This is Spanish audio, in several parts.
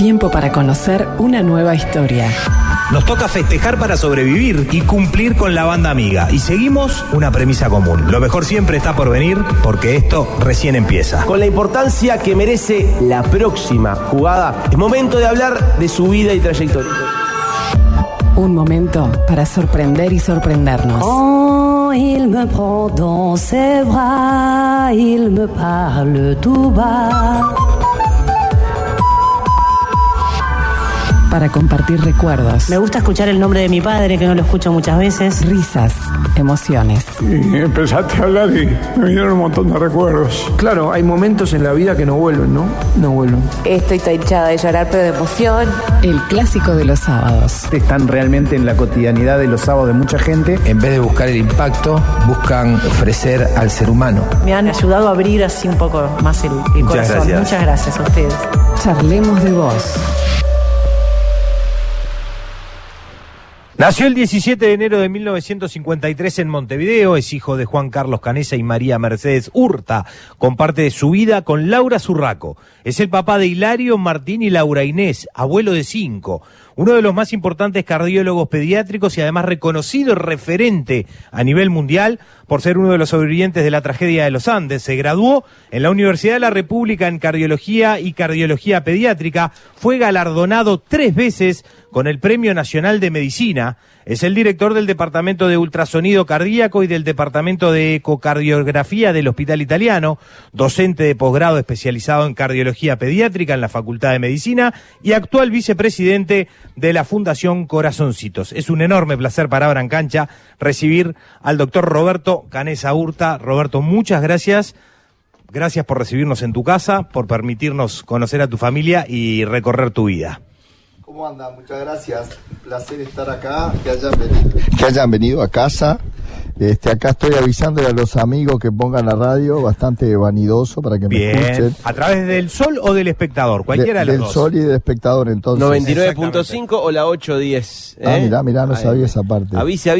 Tiempo para conocer una nueva historia. Nos toca festejar para sobrevivir y cumplir con la banda amiga. Y seguimos una premisa común. Lo mejor siempre está por venir porque esto recién empieza. Con la importancia que merece la próxima jugada, es momento de hablar de su vida y trayectoria. Un momento para sorprender y sorprendernos. Quand il me prend dans ses bras, il me parle tout bas. Para compartir recuerdos. Me gusta escuchar el nombre de mi padre, que no lo escucho muchas veces. Risas, emociones. Y empezaste a hablar y me vinieron un montón de recuerdos. Claro, hay momentos en la vida que no vuelven, ¿no? No vuelven. Estoy hinchada de llorar, pero de emoción. El clásico de los sábados. Están realmente en la cotidianidad de los sábados de mucha gente. En vez de buscar el impacto, buscan ofrecer al ser humano. Me han ayudado a abrir así un poco más el corazón. Gracias. Muchas gracias a ustedes. Charlemos de vos. Nació el 17 de enero de 1953 en Montevideo, es hijo de Juan Carlos Canessa y María Mercedes Hurta. Comparte su vida con Laura Zurraco. Es el papá de Hilario, Martín y Laura Inés, abuelo de 5. Uno de los más importantes cardiólogos pediátricos y además reconocido referente a nivel mundial por ser uno de los sobrevivientes de la tragedia de los Andes. Se graduó en la Universidad de la República en Cardiología y Cardiología Pediátrica. Fue galardonado 3 veces con el Premio Nacional de Medicina. Es el director del Departamento de Ultrasonido Cardíaco y del Departamento de Ecocardiografía del Hospital Italiano, docente de posgrado especializado en Cardiología Pediátrica en la Facultad de Medicina y actual vicepresidente de la Fundación Corazoncitos. Es un enorme placer para Abran Cancha recibir al doctor Roberto Canessa Hurta. Roberto, muchas gracias. Gracias por recibirnos en tu casa, por permitirnos conocer a tu familia y recorrer tu vida. ¿Cómo andan? Muchas gracias. Un placer estar acá, que hayan venido a casa. Acá estoy avisándole a los amigos que pongan la radio, bastante vanidoso para que me escuchen. ¿A través del Sol o del Espectador? Cualquiera de los dos. Del Sol y del Espectador, entonces. 99.5 o la 810. Mirá, no sabía esa parte. Avise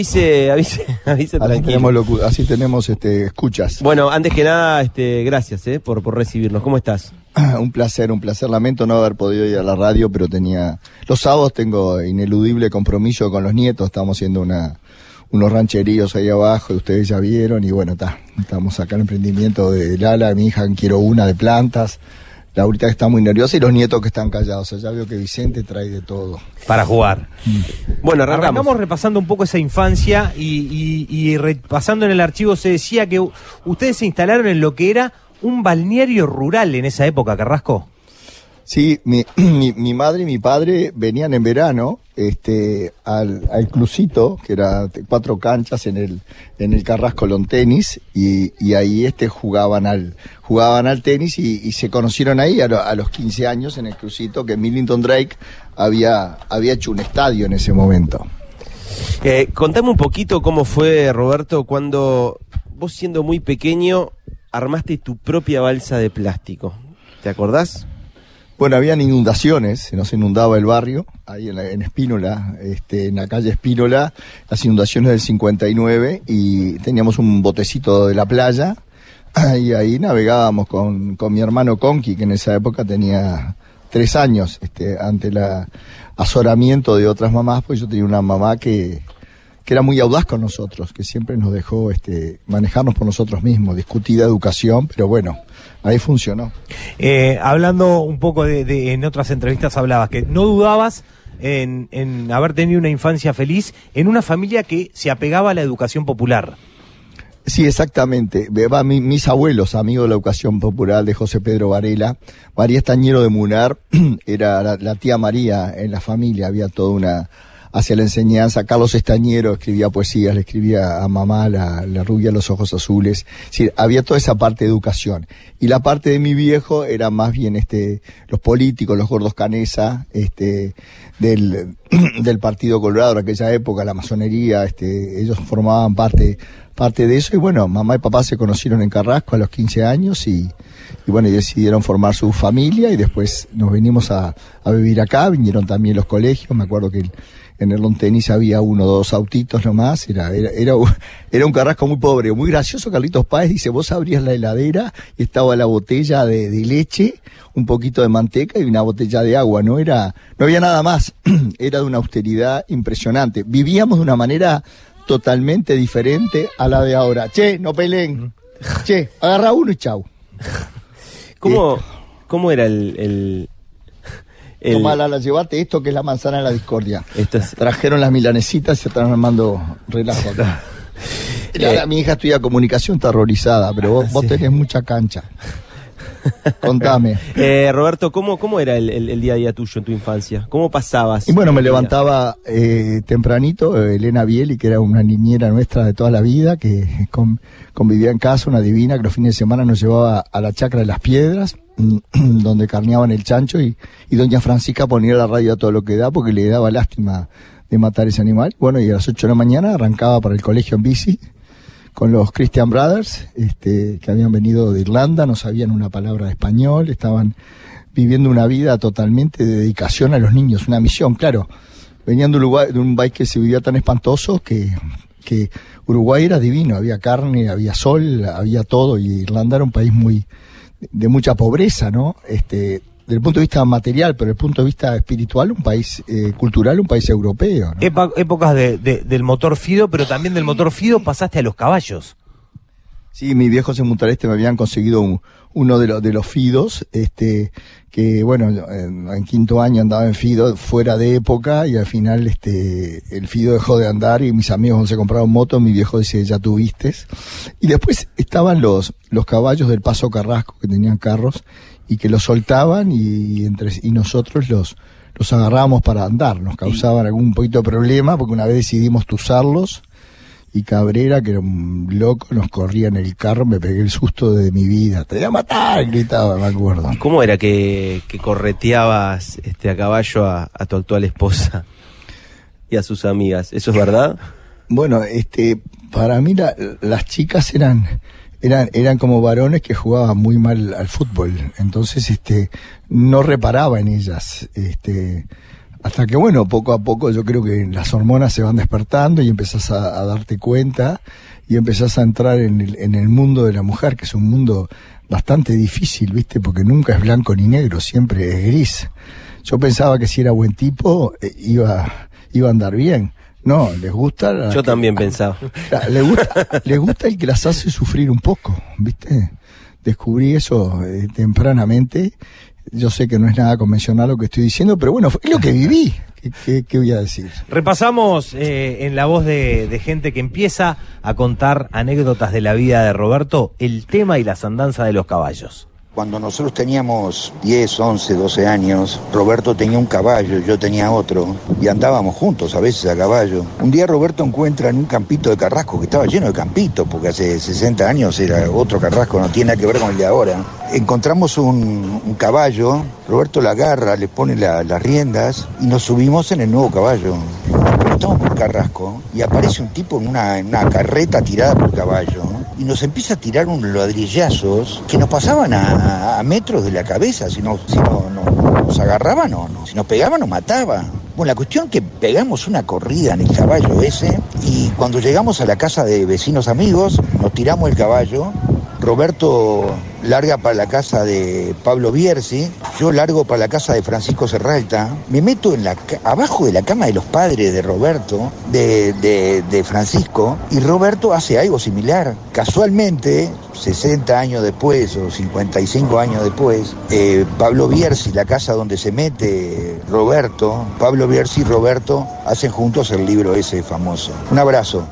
tranquilo. Así tenemos escuchas. Bueno, antes que nada, gracias por recibirnos. ¿Cómo estás? Un placer. Lamento no haber podido ir a la radio, pero los sábados tengo ineludible compromiso con los nietos. Estamos haciendo unos rancheríos ahí abajo, ustedes ya vieron, y bueno, estamos acá en el emprendimiento de Lala, mi hija quiero una de plantas, Laurita que está muy nerviosa y los nietos que están callados. O sea, ya veo que Vicente trae de todo. Para jugar. Bueno, arrancamos repasando un poco esa infancia y repasando en el archivo se decía que ustedes se instalaron en lo que era un balneario rural en esa época, Carrasco. Sí, mi madre y mi padre venían en verano al Clucito, que era 4 canchas en el Carrasco Lawn Tenis, y ahí jugaban al tenis y se conocieron ahí a los 15 años en el Clucito, que Millington Drake había hecho un estadio en ese momento. Contame un poquito cómo fue, Roberto, cuando vos, siendo muy pequeño, armaste tu propia balsa de plástico. ¿Te acordás? Bueno, habían inundaciones, se nos inundaba el barrio, ahí en Espínola, en la calle Espínola, las inundaciones del 59, y teníamos un botecito de la playa, y ahí navegábamos con mi hermano Conqui, que en esa época tenía 3 años, ante el azoramiento de otras mamás, pues yo tenía una mamá que era muy audaz con nosotros, que siempre nos dejó manejarnos por nosotros mismos, discutida educación, pero bueno, ahí funcionó. Hablando un poco en otras entrevistas hablabas que no dudabas en haber tenido una infancia feliz en una familia que se apegaba a la educación popular. Sí, exactamente. Mis abuelos, amigos de la educación popular de José Pedro Varela, María Estañero de Munar, era la tía María en la familia, había toda hacia la enseñanza. Carlos Estañero escribía poesías, le escribía a mamá la rubia de los ojos azules. Sí, había toda esa parte de educación. Y la parte de mi viejo era más bien los políticos, los gordos Canessa, del Partido Colorado en aquella época, la masonería, ellos formaban parte de eso. Y bueno, mamá y papá se conocieron en Carrasco a los 15 años y bueno, y decidieron formar su familia y después nos venimos a vivir acá, vinieron también los colegios, me acuerdo que en el lawn tenis había 1 o 2 autitos nomás, era un Carrasco muy pobre, muy gracioso. Carlitos Páez dice, vos abrías la heladera y estaba la botella de leche, un poquito de manteca y una botella de agua, no había nada más, era de una austeridad impresionante, vivíamos de una manera totalmente diferente a la de ahora. Che, no peleen, che, agarra uno y chau. ¿Cómo era el Tomala, llevate esto que es la manzana de la discordia. Trajeron las milanesitas y se están armando relajo acá. Mi hija estudia comunicación, está horrorizada, pero vos tenés mucha cancha. Contame. Roberto, ¿cómo era el día a día tuyo en tu infancia? ¿Cómo pasabas? Y bueno, me levantaba tempranito, Elena Bieli, que era una niñera nuestra de toda la vida, que convivía en casa, una divina, que los fines de semana nos llevaba a la Chacra de las Piedras, donde carneaban el chancho, y doña Francisca ponía la radio a todo lo que da, porque le daba lástima de matar ese animal. Bueno, y a las 8 de la mañana arrancaba para el colegio en bici, con los Christian Brothers, que habían venido de Irlanda, no sabían una palabra de español, estaban viviendo una vida totalmente de dedicación a los niños, una misión, claro. Venían de un país que se vivía tan espantoso que Uruguay era divino, había carne, había sol, había todo, y Irlanda era un país de mucha pobreza, ¿no? Desde el punto de vista material, pero desde el punto de vista espiritual, un país cultural, un país europeo, ¿no? Épocas del motor Fido, pero también del motor Fido pasaste a los caballos. Sí, mis viejos en Punta del Este me habían conseguido uno de los Fidos, que bueno, en quinto año andaba en Fido fuera de época, y al final el Fido dejó de andar y mis amigos cuando se compraron moto, mi viejo decía, ya tuviste. Y después estaban los caballos del Paso Carrasco, que tenían carros, y que los soltaban y nosotros los agarrábamos para andar. Nos causaban algún poquito de problema porque una vez decidimos tuzarlos y Cabrera, que era un loco, nos corría en el carro, me pegué el susto de mi vida. Te voy a matar, gritaba, me acuerdo. ¿Cómo era que correteabas a caballo a tu actual esposa y a sus amigas? ¿Eso es verdad? Bueno, para mí las chicas eran como varones que jugaban muy mal al fútbol, entonces no reparaba en ellas, hasta que bueno, poco a poco yo creo que las hormonas se van despertando y empezás a darte cuenta y empezás a entrar en el mundo de la mujer, que es un mundo bastante difícil, ¿viste? Porque nunca es blanco ni negro, siempre es gris. Yo pensaba que si era buen tipo iba a andar bien. No, les gusta... Yo también pensaba. Les gusta el que las hace sufrir un poco, ¿viste? Descubrí eso tempranamente. Yo sé que no es nada convencional lo que estoy diciendo, pero bueno, es lo que viví. ¿Qué voy a decir? Repasamos en la voz de gente que empieza a contar anécdotas de la vida de Roberto, el tema y las andanzas de los caballos. Cuando nosotros teníamos 10, 11, 12 años, Roberto tenía un caballo, yo tenía otro, y andábamos juntos a veces a caballo. Un día Roberto encuentra en un campito de Carrasco, que estaba lleno de campitos, porque hace 60 años era otro Carrasco, no tiene nada que ver con el de ahora. Encontramos un caballo, Roberto la agarra, le pone las riendas, y nos subimos en el nuevo caballo. Pero estamos por Carrasco, y aparece un tipo en una carreta tirada por caballo, y nos empieza a tirar unos ladrillazos que nos pasaban a metros de la cabeza. Si nos agarraban no, si nos pegaban nos mataba. Bueno, la cuestión que pegamos una corrida en el caballo ese, y cuando llegamos a la casa de vecinos amigos, nos tiramos el caballo. Roberto larga para la casa de Pablo Bierzi, yo largo para la casa de Francisco Serralta, me meto abajo de la cama de los padres de Roberto, de Francisco, y Roberto hace algo similar. Casualmente, 60 años después o 55 años después, Pablo Bierzi, la casa donde se mete Roberto, Pablo Bierzi y Roberto hacen juntos el libro ese famoso. Un abrazo.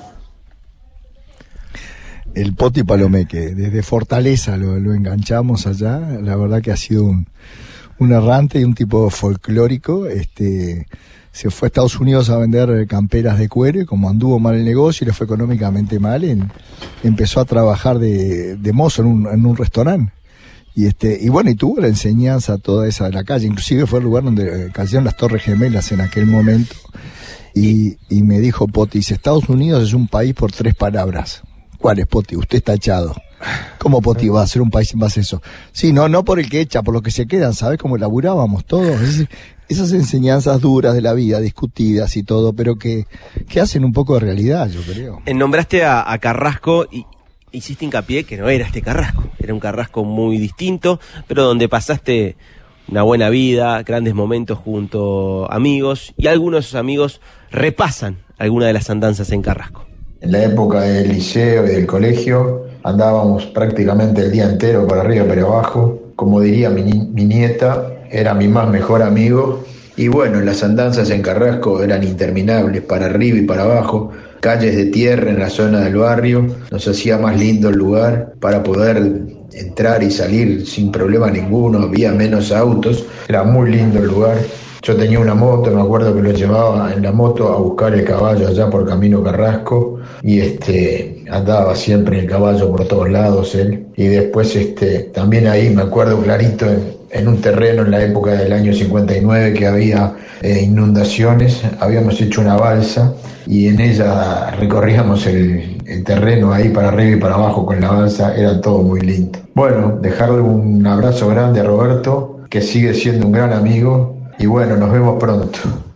El Poti Palomeque, desde Fortaleza lo enganchamos allá, la verdad que ha sido un errante y un tipo folclórico, se fue a Estados Unidos a vender camperas de cuero y como anduvo mal el negocio y le fue económicamente mal, empezó a trabajar de mozo en un restaurante. Y bueno, y tuvo la enseñanza toda esa de la calle, inclusive fue el lugar donde cayeron las Torres Gemelas en aquel momento, y me dijo Poti, dice, Estados Unidos es un país por 3 palabras. ¿Cuál es, Poti? Usted está echado. ¿Cómo Poti va a ser un país en base a eso? Sí, no por el que echa, por los que se quedan, ¿sabes cómo laburábamos todos? Esas enseñanzas duras de la vida, discutidas y todo, pero que hacen un poco de realidad, yo creo. Nombraste a Carrasco y hiciste hincapié que no era este Carrasco, era un Carrasco muy distinto, pero donde pasaste una buena vida, grandes momentos junto a amigos, y algunos de esos amigos repasan alguna de las andanzas en Carrasco. En la época del liceo y del colegio andábamos prácticamente el día entero para arriba y para abajo. Como diría mi nieta, era mi más mejor amigo. Y bueno, las andanzas en Carrasco eran interminables, para arriba y para abajo. Calles de tierra en la zona del barrio, nos hacía más lindo el lugar para poder entrar y salir sin problema ninguno, había menos autos, era muy lindo el lugar. Yo tenía una moto, me acuerdo que lo llevaba en la moto a buscar el caballo allá por Camino Carrasco y andaba siempre en el caballo por todos lados él. Y después también ahí me acuerdo clarito en un terreno en la época del año 59 que había inundaciones, habíamos hecho una balsa y en ella recorríamos el terreno ahí para arriba y para abajo con la balsa, era todo muy lindo. Bueno, dejarle un abrazo grande a Roberto, que sigue siendo un gran amigo. Y bueno, nos vemos pronto.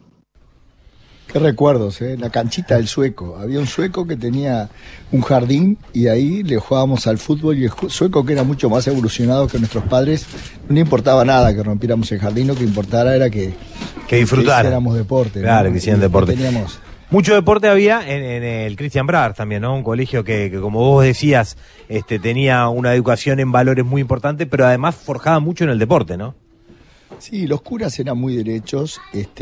Qué recuerdos, la canchita del Sueco. Había un sueco que tenía un jardín y ahí le jugábamos al fútbol y el sueco, que era mucho más evolucionado que nuestros padres, no le importaba nada que rompiéramos el jardín, lo que importara era que disfrutaran. Que hiciéramos deporte. Claro, ¿no? que hicieran deporte. Teníamos... Mucho deporte había en el Christian Brahr también, ¿no? Un colegio que como vos decías, tenía una educación en valores muy importante, pero además forjaba mucho en el deporte, ¿no? Sí, los curas eran muy derechos,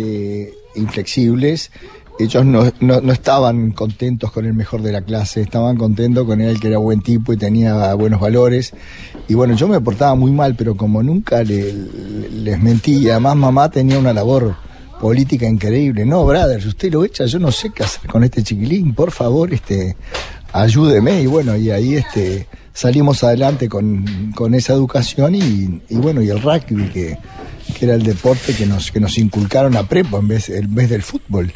inflexibles. Ellos no estaban contentos con el mejor de la clase, estaban contentos con él, que era buen tipo y tenía buenos valores. Y bueno, yo me portaba muy mal, pero como nunca les mentí, además mamá tenía una labor política increíble. No, brother, si usted lo echa, yo no sé qué hacer con este chiquilín, por favor, ayúdeme. Y bueno, y ahí salimos adelante con esa educación y bueno, y el rugby que era el deporte que nos inculcaron a prepo en vez del fútbol.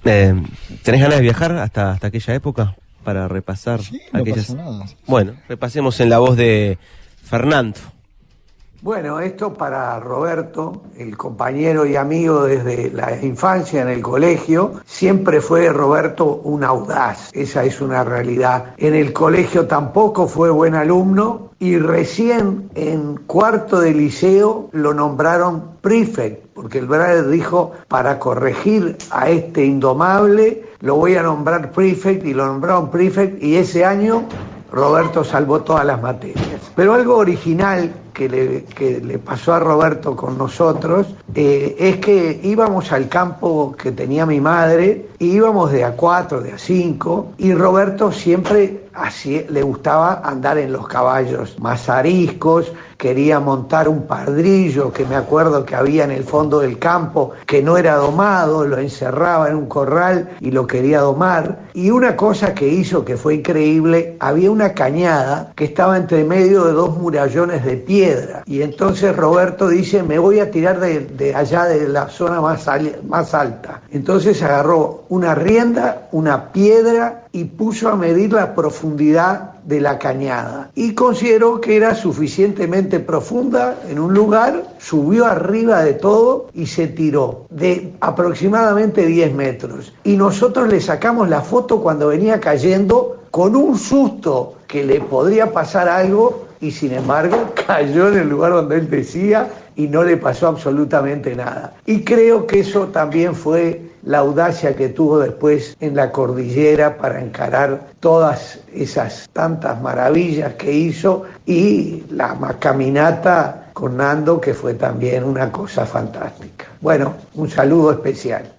¿Tenés ganas de viajar hasta aquella época para repasar aquellas? No pasa nada. Bueno, repasemos en la voz de Fernando. Bueno, esto para Roberto, el compañero y amigo desde la infancia en el colegio. Siempre fue Roberto un audaz, esa es una realidad. En el colegio tampoco fue buen alumno y recién en cuarto de liceo lo nombraron prefect, porque el brother dijo, para corregir a este indomable lo voy a nombrar prefect, y lo nombraron prefect, y ese año Roberto salvó todas las materias. Pero algo original que le pasó a Roberto con nosotros es que íbamos al campo que tenía mi madre, y íbamos de A4, de A5, y Roberto siempre le gustaba andar en los caballos más ariscos, quería montar un pardrillo que me acuerdo que había en el fondo del campo, que no era domado, lo encerraba en un corral y lo quería domar. Y una cosa que hizo que fue increíble, había una cañada que estaba entre medio de dos murallones de piedra, y entonces Roberto dice, me voy a tirar de allá de la zona más alta. Entonces agarró una rienda, una piedra, y puso a medir la profundidad de la cañada, y consideró que era suficientemente profunda en un lugar, subió arriba de todo y se tiró de aproximadamente 10 metros, y nosotros le sacamos la foto cuando venía cayendo con un susto que le podría pasar algo, y sin embargo cayó en el lugar donde él decía y no le pasó absolutamente nada. Y creo que eso también fue la audacia que tuvo después en la cordillera para encarar todas esas tantas maravillas que hizo, y la caminata con Nando, que fue también una cosa fantástica. Bueno, un saludo especial.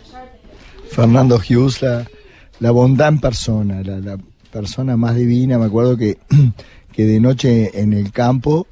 Fernando Hughes, la bondad en persona, la persona más divina. Me acuerdo que de noche en el campo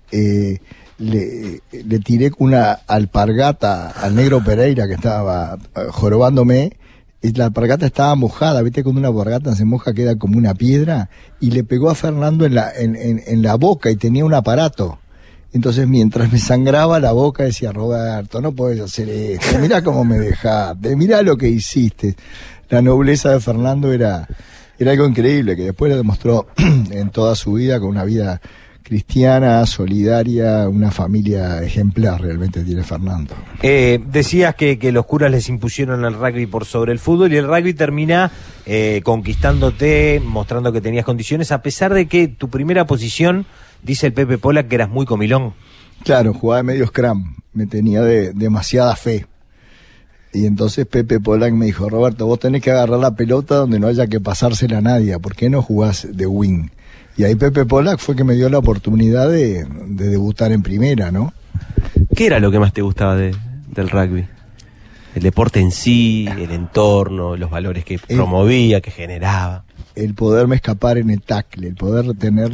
le tiré una alpargata al negro Pereira, que estaba jorobándome, y la alpargata estaba mojada, viste, cuando una alpargata se moja queda como una piedra, y le pegó a Fernando en la boca, y tenía un aparato. Entonces mientras me sangraba la boca decía, Roberto, no podés hacer esto, mirá cómo me dejaste, mirá lo que hiciste. La nobleza de Fernando era Era algo increíble, que después lo demostró en toda su vida, con una vida cristiana, solidaria, una familia ejemplar realmente tiene Fernando. Decías que los curas les impusieron el rugby por sobre el fútbol, y el rugby termina conquistándote, mostrando que tenías condiciones, a pesar de que tu primera posición, dice el Pepe Pola, que eras muy comilón. Claro, jugaba de medio scrum, me tenía demasiada fe. Y entonces Pepe Pollack me dijo, Roberto, vos tenés que agarrar la pelota donde no haya que pasársela a nadie, ¿por qué no jugás de wing? Y ahí Pepe Pollack fue que me dio la oportunidad de debutar en primera, ¿no? ¿Qué era lo que más te gustaba del rugby? El deporte en sí, el entorno, los valores que promovía, que generaba. El poderme escapar en el tackle, el poder tener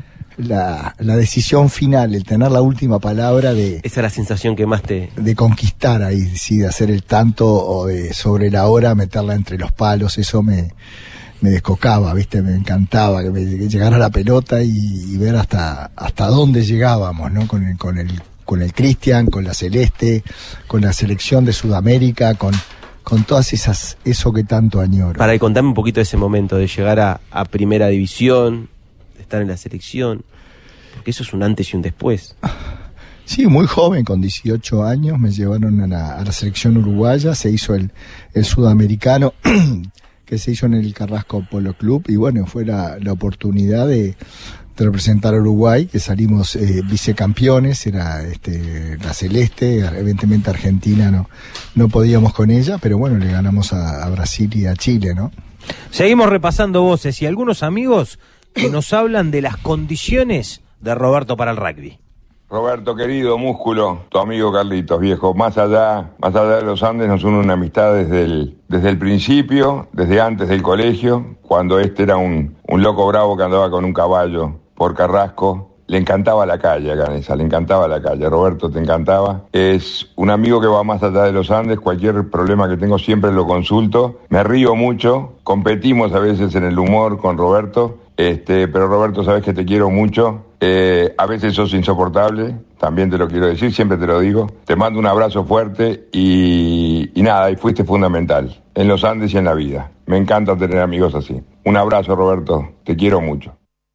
la decisión final, el tener la última palabra de... Esa es la sensación que más te... De conquistar ahí, sí, de hacer el tanto o de sobre la hora meterla entre los palos, eso me descocaba, ¿viste? Me encantaba que llegara la pelota y ver hasta dónde llegábamos, ¿no? Con el Cristian, con la Celeste, con la selección de Sudamérica, con todas eso que tanto añoro. Para contame un poquito de ese momento, de llegar a primera división, de estar en la selección, porque eso es un antes y un después. Sí, muy joven, con 18 años, me llevaron a la selección uruguaya, se hizo el sudamericano, que se hizo en el Carrasco Polo Club, y bueno, fue la oportunidad de representar a Uruguay, que salimos vicecampeones, era la Celeste, evidentemente Argentina no podíamos con ella, pero bueno, le ganamos a Brasil y a Chile, ¿no? Seguimos repasando voces y algunos amigos que nos hablan de las condiciones de Roberto para el rugby. Roberto, querido, músculo, tu amigo Carlitos, viejo, más allá de los Andes nos une una amistad desde el principio, desde antes del colegio, cuando era un loco bravo que andaba con un caballo por Carrasco. Le encantaba la calle a Canesa, le encantaba la calle. Roberto, te encantaba. Es un amigo que va más allá de los Andes, cualquier problema que tengo siempre lo consulto. Me río mucho, competimos a veces en el humor con Roberto, pero Roberto, sabes que te quiero mucho. A veces sos insoportable, también te lo quiero decir, siempre te lo digo. Te mando un abrazo fuerte y nada, y fuiste fundamental en los Andes y en la vida. Me encanta tener amigos así. Un abrazo, Roberto, te quiero mucho.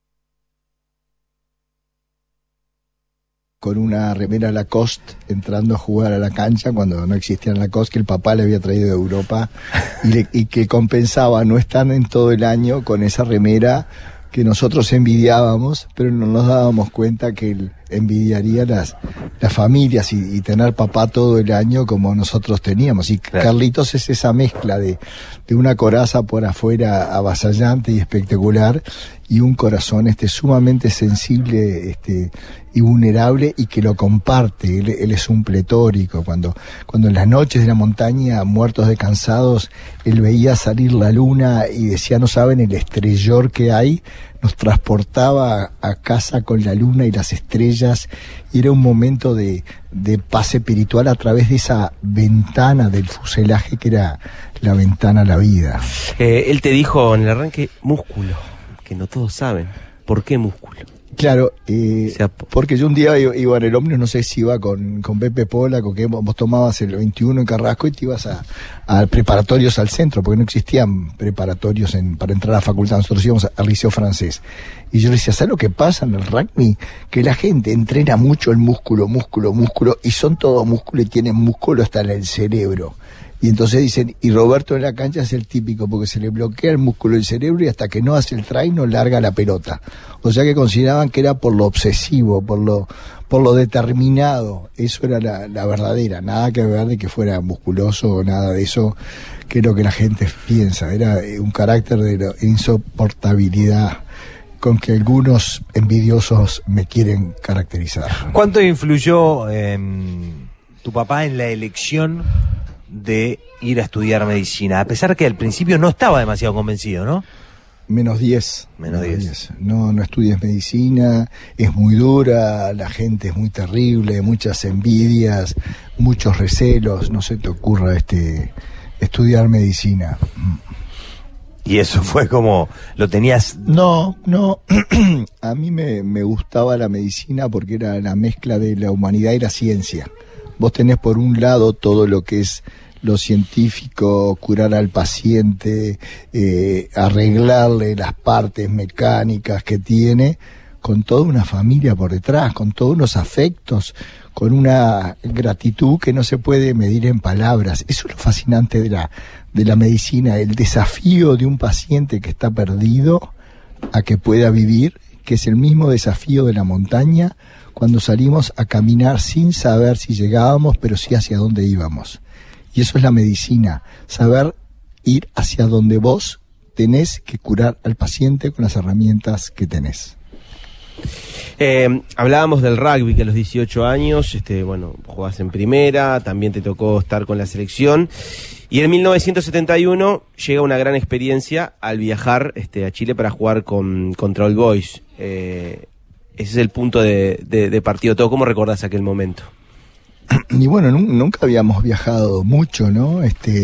Con una remera Lacoste entrando a jugar a la cancha cuando no existía Lacoste, que el papá le había traído de Europa y que compensaba no estar en todo el año con esa remera que nosotros envidiábamos, pero no nos dábamos cuenta que él envidiaría las familias y tener papá todo el año como nosotros teníamos. Y claro, Carlitos es esa mezcla de una coraza por afuera avasallante y espectacular, y un corazón sumamente sensible y vulnerable, y que lo comparte. Él es un pletórico. Cuando en las noches de la montaña, muertos de cansados, él veía salir la luna y decía, no saben el estrellor que hay, nos transportaba a casa con la luna y las estrellas, y era un momento de paz espiritual a través de esa ventana del fuselaje que era la ventana a la vida. Él te dijo en el arranque, músculo, que no todos saben. ¿Por qué músculo? Claro, porque yo un día iba en el ómnibus, no sé si iba con Pepe Pola, con que vos tomabas el 21 en Carrasco y te ibas a preparatorios al centro, porque no existían preparatorios para entrar a la facultad, nosotros íbamos al liceo francés. Y yo le decía, ¿sabes lo que pasa en el rugby? Que la gente entrena mucho el músculo, y son todos músculo y tienen músculo hasta en el cerebro. Y entonces dicen, y Roberto en la cancha es el típico, porque se le bloquea el músculo del cerebro y hasta que no hace el try no larga la pelota. O sea que consideraban que era por lo obsesivo, por lo determinado. Eso era la verdadera, nada que ver de que fuera musculoso o nada de eso, que es lo que la gente piensa. Era un carácter de insoportabilidad con que algunos envidiosos me quieren caracterizar. ¿Cuánto influyó tu papá en la elección de ir a estudiar medicina? A pesar que al principio no estaba demasiado convencido, ¿no? Menos 10. No estudies medicina, es muy dura, la gente es muy terrible, muchas envidias, muchos recelos, no se te ocurra estudiar medicina. ¿Y eso fue como, lo tenías? No, a mí me gustaba la medicina porque era la mezcla de la humanidad y la ciencia. Vos tenés por un lado todo lo que es lo científico, curar al paciente, arreglarle las partes mecánicas que tiene, con toda una familia por detrás, con todos unos afectos, con una gratitud que no se puede medir en palabras. Eso es lo fascinante de la medicina, el desafío de un paciente que está perdido a que pueda vivir, que es el mismo desafío de la montaña cuando salimos a caminar sin saber si llegábamos, pero sí hacia dónde íbamos. Y eso es la medicina, saber ir hacia donde vos tenés que curar al paciente con las herramientas que tenés. Hablábamos del rugby, que a los 18 años, jugás en primera, también te tocó estar con la selección, y en 1971 llega una gran experiencia al viajar a Chile para jugar contra All Boys. Ese es el punto de partido. ¿Cómo recordás aquel momento? Y bueno, nunca habíamos viajado mucho, ¿no?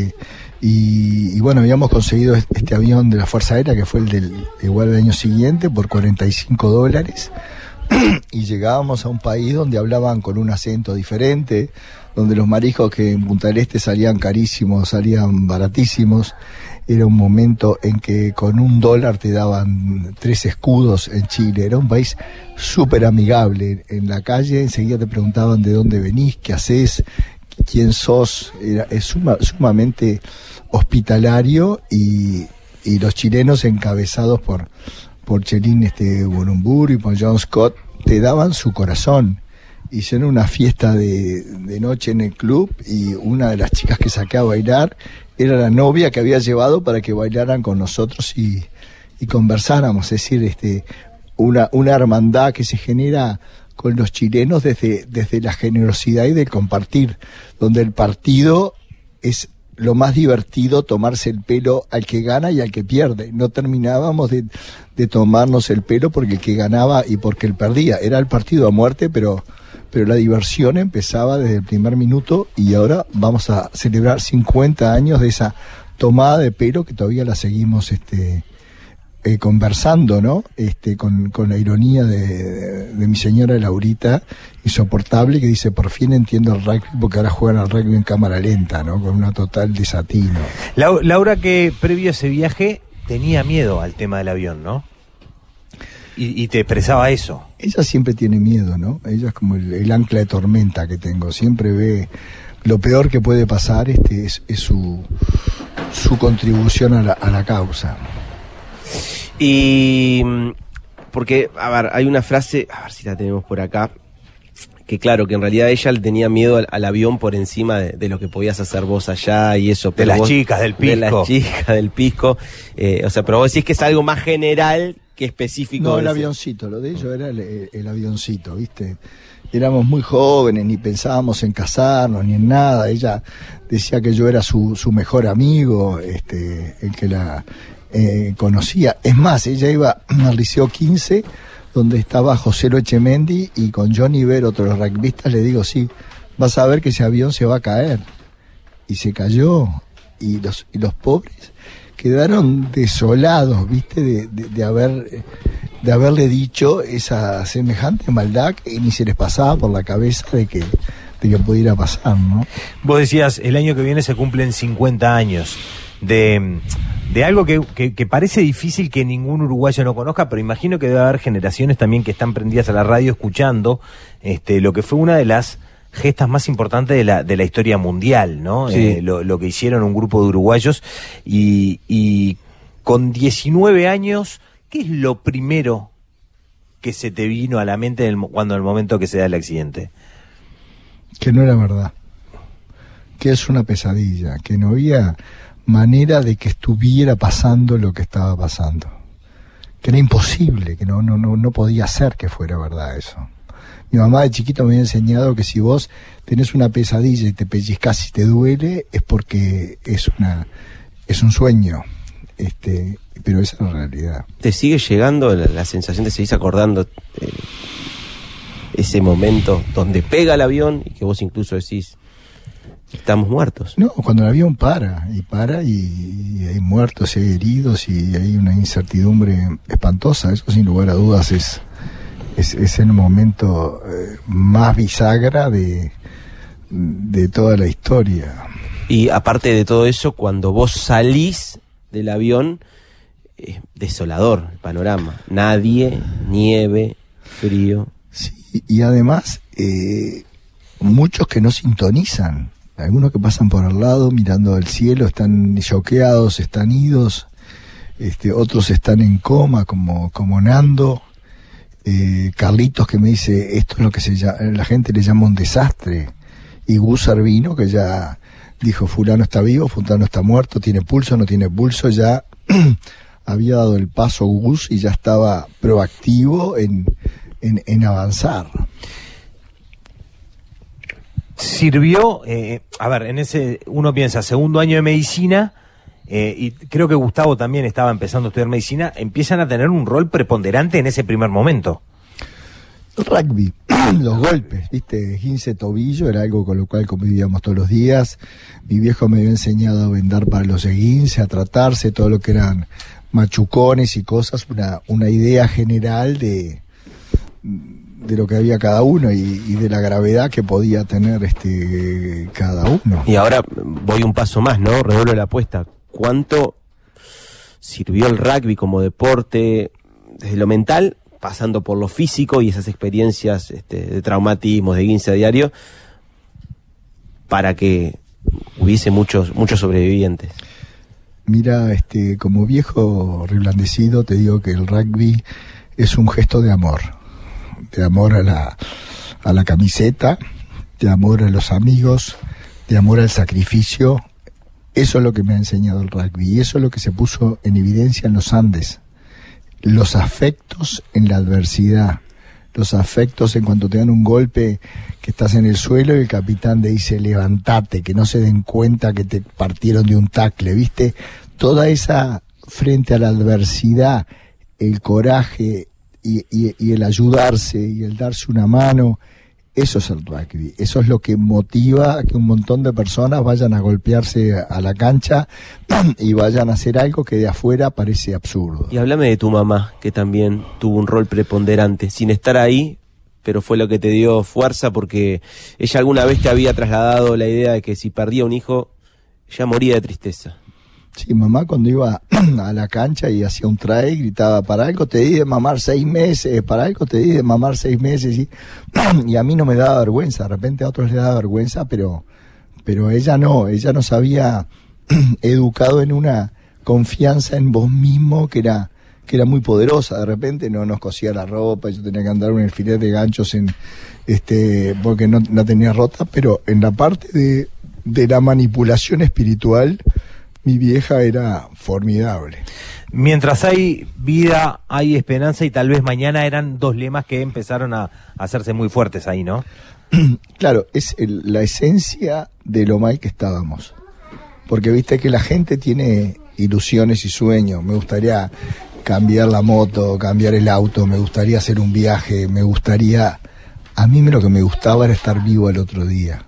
Y bueno, habíamos conseguido este avión de la Fuerza Aérea, que fue igual del año siguiente, por $45, y llegábamos a un país donde hablaban con un acento diferente, donde los mariscos que en Punta del Este salían carísimos, salían baratísimos. Era un momento en que con $1 te daban 3 escudos en Chile. Era un país súper amigable. En la calle enseguida te preguntaban de dónde venís, qué hacés, quién sos. Es sumamente hospitalario, y los chilenos, encabezados por Chelín Burumbur y por John Scott, te daban su corazón. Hicieron una fiesta de noche en el club, y una de las chicas que saqué a bailar era la novia que había llevado para que bailaran con nosotros y conversáramos. Es decir, una hermandad que se genera con los chilenos desde la generosidad y del compartir, donde el partido es lo más divertido, tomarse el pelo al que gana y al que pierde. No terminábamos de tomarnos el pelo porque el que ganaba y porque el perdía. Era el partido a muerte, pero la diversión empezaba desde el primer minuto, y ahora vamos a celebrar 50 años de esa tomada de pelo que todavía la seguimos conversando, ¿no? Con la ironía de mi señora Laurita, insoportable, que dice: por fin entiendo el rugby, porque ahora juegan al rugby en cámara lenta, ¿no? Con una total desatino. Laura, que previo a ese viaje tenía miedo al tema del avión, ¿no? Y te expresaba eso. Ella siempre tiene miedo, ¿no? Ella es como el ancla de tormenta que tengo. Siempre ve lo peor que puede pasar, es su contribución a la causa. Y porque, a ver, hay una frase, a ver si la tenemos por acá, que claro, que en realidad ella le tenía miedo al avión por encima de lo que podías hacer vos allá y eso. De las chicas del Pisco. De las chicas del Pisco. Pero vos decís que es algo más general que específico. No, el avioncito, lo de ellos era el avioncito, ¿viste? Éramos muy jóvenes, ni pensábamos en casarnos, ni en nada. Ella decía que yo era su mejor amigo, el que la conocía. Es más, ella iba al Liceo 15, donde estaba José Loechemendi, y con Johnny Ver, otro de los rugbyistas, le digo: sí, vas a ver que ese avión se va a caer. Y se cayó, y los pobres quedaron desolados, ¿viste? De haberle dicho esa semejante maldad, que ni se les pasaba por la cabeza de que pudiera pasar, ¿no? Vos decías, el año que viene se cumplen 50 años de algo que parece difícil que ningún uruguayo no conozca, pero imagino que debe haber generaciones también que están prendidas a la radio escuchando lo que fue una de las gestas más importantes de la historia mundial, ¿no? Sí. Lo que hicieron un grupo de uruguayos, y con 19 años, ¿qué es lo primero que se te vino a la mente cuando el momento que se da el accidente? Que no era verdad, que es una pesadilla, que no había manera de que estuviera pasando lo que estaba pasando, que era imposible, que no podía ser que fuera verdad eso. Mi mamá de chiquito me había enseñado que si vos tenés una pesadilla y te pellizcás y te duele, es porque es un sueño, pero esa es la realidad. ¿Te sigue llegando la sensación, te seguís acordando ese momento donde pega el avión y que vos incluso decís: estamos muertos? No, cuando el avión para y hay muertos, y hay heridos, y hay una incertidumbre espantosa, eso sin lugar a dudas es el momento más bisagra de toda la historia. Y aparte de todo eso, cuando vos salís del avión, es desolador el panorama. Nadie, nieve, frío. Sí, y además, muchos que no sintonizan. Algunos que pasan por al lado mirando al cielo están choqueados, están idos. Otros están en coma, como Nando. Carlitos, que me dice, esto es lo que la gente le llama un desastre. Y Gus Arvino, que ya dijo, fulano está vivo, fulano está muerto, tiene pulso, no tiene pulso, ya había dado el paso Gus y ya estaba proactivo en avanzar. Sirvió, a ver, en ese, uno piensa, segundo año de medicina, y creo que Gustavo también estaba empezando a estudiar medicina, empiezan a tener un rol preponderante en ese primer momento. El rugby, los golpes, ¿viste? 15 tobillo era algo con lo cual convivíamos todos los días. Mi viejo me había enseñado a vendar para los esguinces, a tratarse, todo lo que eran machucones y cosas, una idea general de lo que había cada uno y de la gravedad que podía tener cada uno. Y ahora voy un paso más, ¿no? Redoblo la apuesta. ¿Cuánto sirvió el rugby como deporte desde lo mental, pasando por lo físico y esas experiencias de traumatismos, de esguince a diario, para que hubiese muchos sobrevivientes? Mira, como viejo reblandecido te digo que el rugby es un gesto de amor a la camiseta, de amor a los amigos, de amor al sacrificio. Eso es lo que me ha enseñado el rugby y eso es lo que se puso en evidencia en los Andes. Los afectos en la adversidad, los afectos en cuanto te dan un golpe que estás en el suelo y el capitán te dice levantate, que no se den cuenta que te partieron de un tackle, ¿viste? Toda esa frente a la adversidad, el coraje y el ayudarse y el darse una mano, eso es el rugby, eso es lo que motiva a que un montón de personas vayan a golpearse a la cancha y vayan a hacer algo que de afuera parece absurdo. Y háblame de tu mamá, que también tuvo un rol preponderante, sin estar ahí, pero fue lo que te dio fuerza, porque ella alguna vez te había trasladado la idea de que si perdía un hijo, ya moría de tristeza. Sí, mamá cuando iba a la cancha y hacía un try, gritaba, para algo te di de mamar 6 meses, para algo te di de mamar 6 meses, y a mí no me daba vergüenza, de repente a otros les daba vergüenza, pero ella no se había educado en una confianza en vos mismo que era muy poderosa. De repente no nos cosía la ropa, yo tenía que andar un alfiler de ganchos porque no tenía rota, pero en la parte de la manipulación espiritual, mi vieja era formidable. Mientras hay vida, hay esperanza, y tal vez mañana eran dos lemas que empezaron a hacerse muy fuertes ahí, ¿no? Claro, es la esencia de lo mal que estábamos. Porque viste que la gente tiene ilusiones y sueños. Me gustaría cambiar la moto, cambiar el auto, me gustaría hacer un viaje, a mí lo que me gustaba era estar vivo el otro día.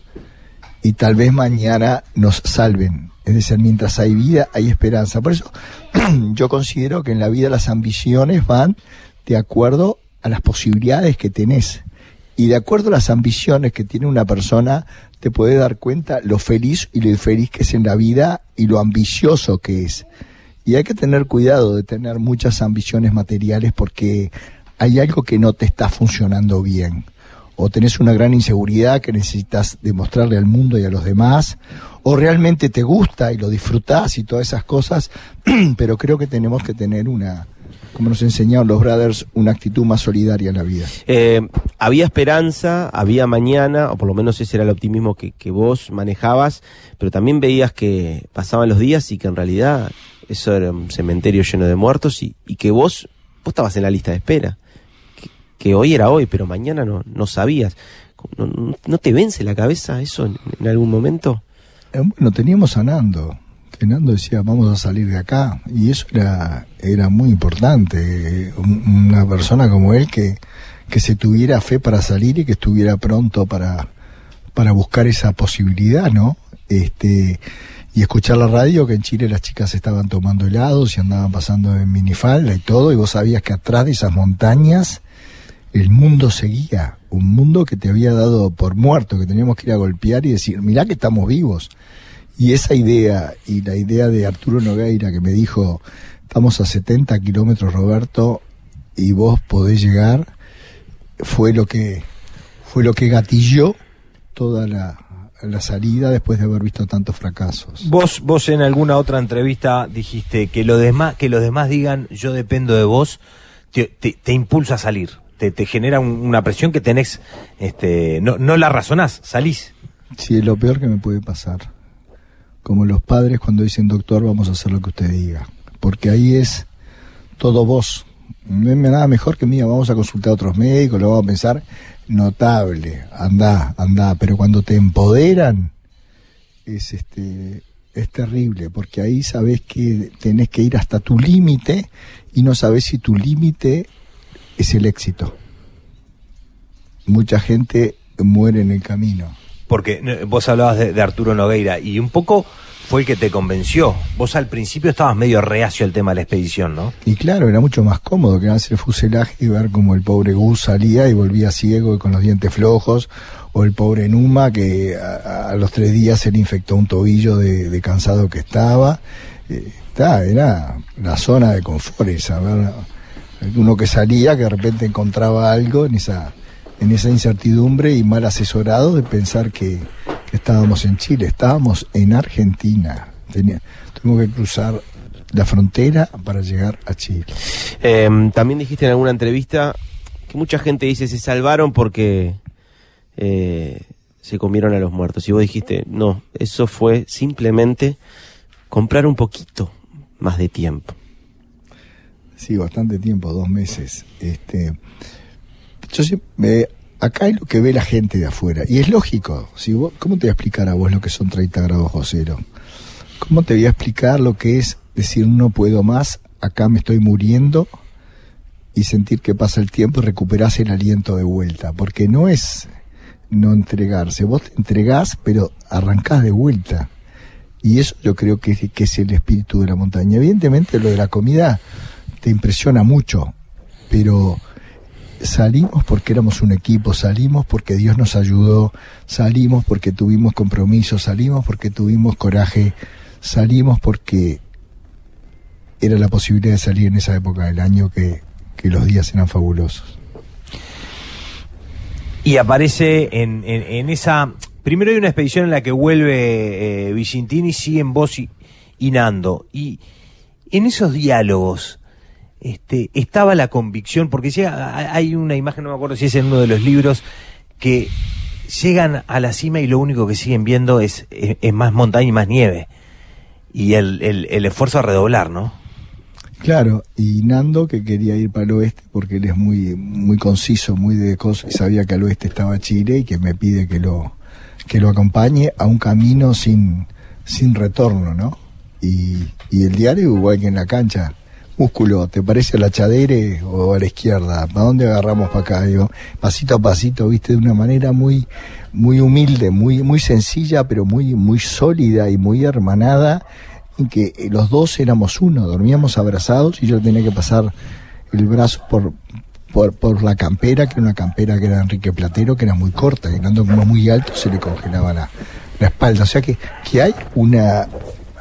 Y tal vez mañana nos salven. Es decir, mientras hay vida, hay esperanza. Por eso yo considero que en la vida las ambiciones van de acuerdo a las posibilidades que tenés. Y de acuerdo a las ambiciones que tiene una persona, te puede dar cuenta lo feliz y lo infeliz que es en la vida y lo ambicioso que es. Y hay que tener cuidado de tener muchas ambiciones materiales porque hay algo que no te está funcionando bien. O tenés una gran inseguridad que necesitas demostrarle al mundo y a los demás, o realmente te gusta y lo disfrutás y todas esas cosas, pero creo que tenemos que tener como nos enseñaron los brothers, una actitud más solidaria en la vida. Había esperanza, había mañana, o por lo menos ese era el optimismo que vos manejabas, pero también veías que pasaban los días y que en realidad eso era un cementerio lleno de muertos y que vos estabas en la lista de espera. Que hoy era hoy, pero mañana no sabías. ¿No te vence la cabeza eso en algún momento? Bueno, teníamos a Nando. Que Nando decía, vamos a salir de acá. Y eso era muy importante. Una persona como él que se tuviera fe para salir y que estuviera pronto para buscar esa posibilidad, ¿no? Y escuchar la radio, que en Chile las chicas estaban tomando helados y andaban pasando en minifalda y todo, y vos sabías que atrás de esas montañas el mundo seguía, un mundo que te había dado por muerto, que teníamos que ir a golpear y decir, mirá que estamos vivos. Y esa idea, y la idea de Arturo Nogueira, que me dijo, estamos a 70 kilómetros, Roberto, y vos podés llegar, fue lo que gatilló toda la salida después de haber visto tantos fracasos. Vos en alguna otra entrevista dijiste que los demás digan yo dependo de vos, te impulsa a salir, te genera una presión que tenés, no la razonás, salís. Sí, es lo peor que me puede pasar. Como los padres cuando dicen, doctor, vamos a hacer lo que usted diga. Porque ahí es todo vos. No hay nada mejor que mía, vamos a consultar a otros médicos, lo vamos a pensar, notable, andá. Pero cuando te empoderan, es terrible, porque ahí sabés que tenés que ir hasta tu límite y no sabés si tu límite es el éxito. Mucha gente muere en el camino. Porque vos hablabas de Arturo Nogueira y un poco fue el que te convenció. Vos al principio estabas medio reacio al tema de la expedición, ¿no? Y claro, era mucho más cómodo que hacer el fuselaje y ver cómo el pobre Gus salía y volvía ciego y con los dientes flojos, o el pobre Numa que a los 3 días se le infectó un tobillo de cansado que estaba. Era la zona de confort esa, ¿verdad? Uno que salía, que de repente encontraba algo en esa incertidumbre y mal asesorado de pensar que estábamos en Chile, estábamos en Argentina. Tuvimos que cruzar la frontera para llegar a Chile. También dijiste en alguna entrevista que mucha gente dice se salvaron porque se comieron a los muertos. Y vos dijiste, no, eso fue simplemente comprar un poquito más de tiempo. Sí, bastante tiempo, 2 meses. Yo siempre, acá es lo que ve la gente de afuera, y es lógico. Si vos, ¿cómo te voy a explicar a vos lo que son 30 grados bajo cero? ¿Cómo te voy a explicar lo que es decir no puedo más, acá me estoy muriendo, y sentir que pasa el tiempo y recuperás el aliento de vuelta? Porque no es no entregarse, vos te entregás, pero arrancás de vuelta. Y eso yo creo que es el espíritu de la montaña. Evidentemente lo de la comida te impresiona mucho, pero salimos porque éramos un equipo, salimos porque Dios nos ayudó, salimos porque tuvimos compromiso, salimos porque tuvimos coraje, salimos porque era la posibilidad de salir en esa época del año que los días eran fabulosos. Y aparece en esa... Primero hay una expedición en la que vuelve Vicentini, siguen vos y Nando. Y en esos diálogos estaba la convicción, porque hay una imagen, no me acuerdo si es en uno de los libros, que llegan a la cima y lo único que siguen viendo es más montaña y más nieve. Y el esfuerzo a redoblar, ¿no? Claro, y Nando, que quería ir para el oeste porque él es muy muy conciso, muy de cosas, y sabía que al oeste estaba Chile y que me pide que lo acompañe a un camino sin retorno, ¿no? Y el diario igual que en la cancha, músculo, ¿te parece a la Chadere o a la izquierda? ¿Para dónde agarramos para acá? Digo, pasito a pasito, viste, de una manera muy muy humilde, muy sencilla, pero muy sólida y muy hermanada, en que los dos éramos uno, dormíamos abrazados y yo tenía que pasar el brazo por la campera, que era una campera que era de Enrique Platero, que era muy corta, y andando como muy alto se le congelaba la espalda. O sea que hay una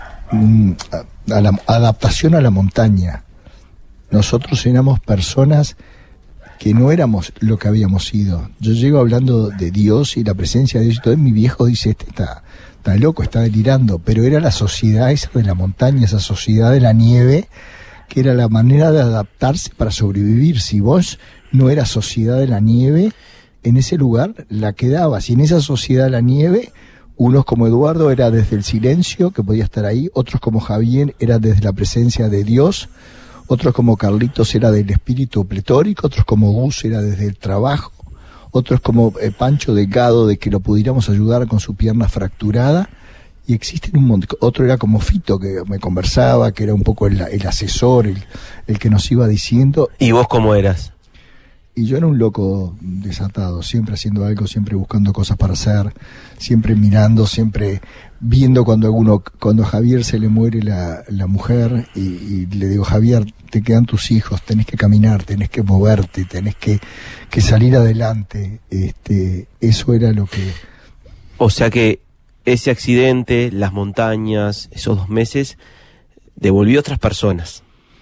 adaptación a la montaña. Nosotros éramos personas que no éramos lo que habíamos sido. Yo llego hablando de Dios y la presencia de Dios y todo, y mi viejo dice, está loco, está delirando, pero era la sociedad esa de la montaña, esa sociedad de la nieve, que era la manera de adaptarse para sobrevivir. Si vos no eras sociedad de la nieve, en ese lugar la quedabas, y en esa sociedad de la nieve, unos como Eduardo era desde el silencio, que podía estar ahí, otros como Javier era desde la presencia de Dios, otros como Carlitos era del espíritu pletórico, otros como Gus era desde el trabajo, otros como Pancho Delgado, de que lo pudiéramos ayudar con su pierna fracturada, y existen un montón. Otro era como Fito, que me conversaba, que era un poco el asesor, el que nos iba diciendo. ¿Y vos cómo eras? Y yo era un loco desatado, siempre haciendo algo, siempre buscando cosas para hacer, siempre mirando, siempre viendo cuando a Javier se le muere la mujer, y le digo, Javier, te quedan tus hijos, tenés que caminar, tenés que moverte, tenés que salir adelante. Eso era lo que... O sea que ese accidente, las montañas, esos 2 meses, devolvió a otras personas.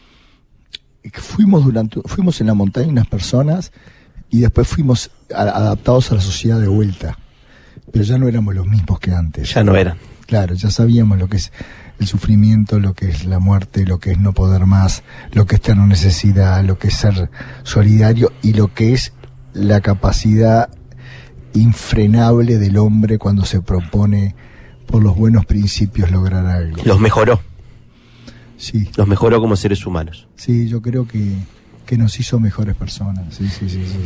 Fuimos en la montaña unas personas y después fuimos adaptados a la sociedad de vuelta. Pero ya no éramos los mismos que antes. Ya no eran. Claro, ya sabíamos lo que es el sufrimiento, lo que es la muerte, lo que es no poder más, lo que es tener necesidad, lo que es ser solidario y lo que es la capacidad infrenable del hombre cuando se propone por los buenos principios lograr algo. Los mejoró. Sí. Los mejoró como seres humanos. Sí, yo creo que nos hizo mejores personas. Sí.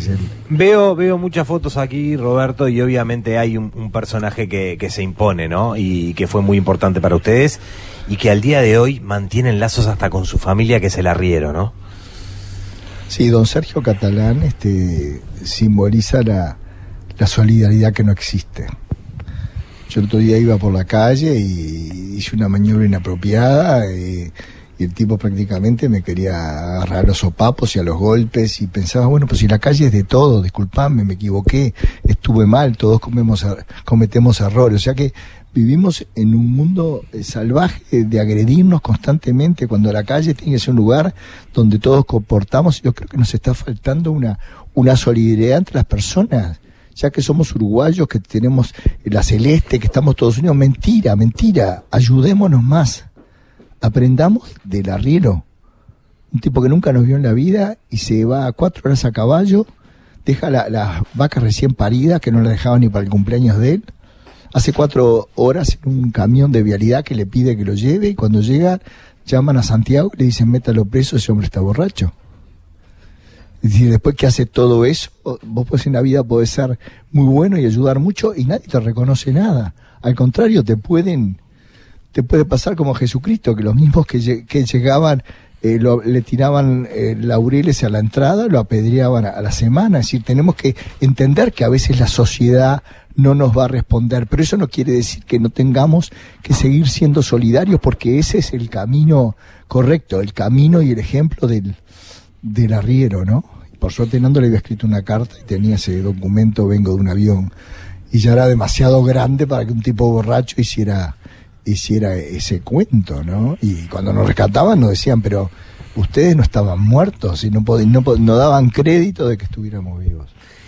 Veo muchas fotos aquí, Roberto, y obviamente hay un personaje que se impone, ¿no? Y que fue muy importante para ustedes y que al día de hoy mantienen lazos hasta con su familia, que es el arriero, ¿no? Sí, don Sergio Catalán simboliza la solidaridad que no existe. Yo el otro día iba por la calle y hice una maniobra inapropiada y el tipo prácticamente me quería agarrar a los sopapos y a los golpes y pensaba, bueno, pues si la calle es de todo, disculpame, me equivoqué, estuve mal, todos cometemos errores. O sea que vivimos en un mundo salvaje de agredirnos constantemente, cuando la calle tiene que ser un lugar donde todos comportamos. Yo creo que nos está faltando una solidaridad entre las personas, ya que somos uruguayos, que tenemos la celeste, que estamos todos unidos. Mentira, ayudémonos más. Aprendamos del arriero, un tipo que nunca nos vio en la vida y se va 4 horas a caballo, deja las vacas recién paridas, que no las dejaba ni para el cumpleaños de él, hace 4 horas en un camión de vialidad que le pide que lo lleve, y cuando llega llaman a Santiago y le dicen métalo preso, ese hombre está borracho. Es decir, después que hace todo eso, vos pues en la vida podés ser muy bueno y ayudar mucho y nadie te reconoce nada. Al contrario, te puede pasar como a Jesucristo, que los mismos que llegaban le tiraban laureles a la entrada, lo apedreaban a la semana. Es decir, tenemos que entender que a veces la sociedad no nos va a responder, pero eso no quiere decir que no tengamos que seguir siendo solidarios, porque ese es el camino correcto, el camino y el ejemplo del arriero, ¿no? Por suerte Nando le había escrito una carta y tenía ese documento, vengo de un avión, y ya era demasiado grande para que un tipo borracho hiciera ese cuento, ¿no? Y cuando nos rescataban nos decían, pero ustedes no estaban muertos y no daban crédito de que estuviéramos vivos.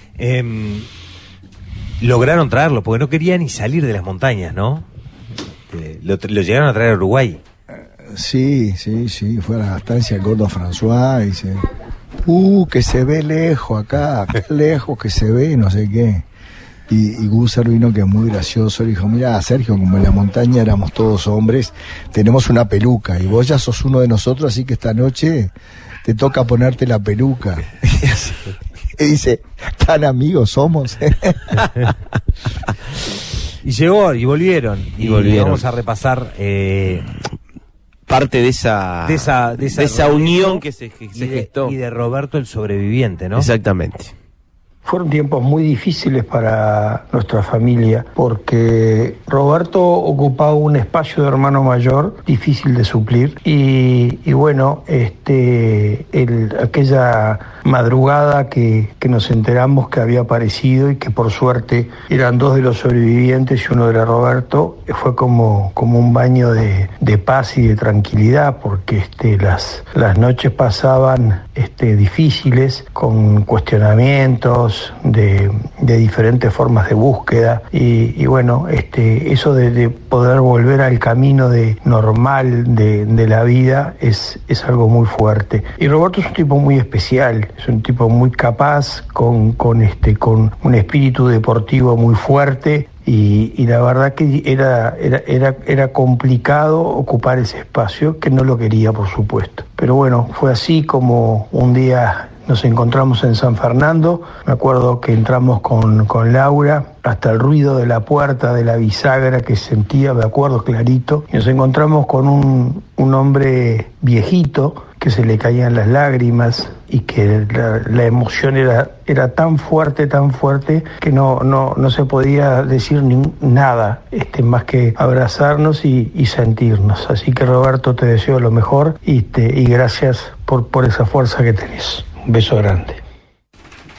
Lograron traerlo, porque no quería ni salir de las montañas, ¿no? Lo llegaron a traer a Uruguay. Sí, fue a la estancia del Gordo François y dice, que se ve lejos acá, qué lejos que se ve, no sé qué. Y Gusar vino, que es muy gracioso, le dijo, mira, Sergio, como en la montaña éramos todos hombres, tenemos una peluca, y vos ya sos uno de nosotros, así que esta noche te toca ponerte la peluca. Y dice, tan amigos somos. Y llegó, y volvieron. Y vamos a repasar parte de esa unión que se gestó. Y de Roberto el sobreviviente, ¿no? Exactamente. Fueron tiempos muy difíciles para nuestra familia, porque Roberto ocupaba un espacio de hermano mayor difícil de suplir y bueno, aquella madrugada que nos enteramos que había aparecido y que por suerte eran 2 de los sobrevivientes y uno era Roberto, fue como un baño de paz y de tranquilidad, porque las noches pasaban difíciles, con cuestionamientos de diferentes formas de búsqueda y bueno, eso de poder volver al camino normal de la vida es algo muy fuerte. Y Roberto es un tipo muy especial, es un tipo muy capaz, con un espíritu deportivo muy fuerte. Y la verdad que era complicado ocupar ese espacio, que no lo quería, por supuesto. Pero bueno, fue así como un día nos encontramos en San Fernando. Me acuerdo que entramos con Laura, hasta el ruido de la puerta de la bisagra que sentía, me acuerdo clarito. Y nos encontramos con un hombre viejito, que se le caían las lágrimas y que la emoción era tan fuerte que no se podía decir nada más que abrazarnos y sentirnos. Así que Roberto, te deseo lo mejor y gracias por esa fuerza que tenés. Un beso grande.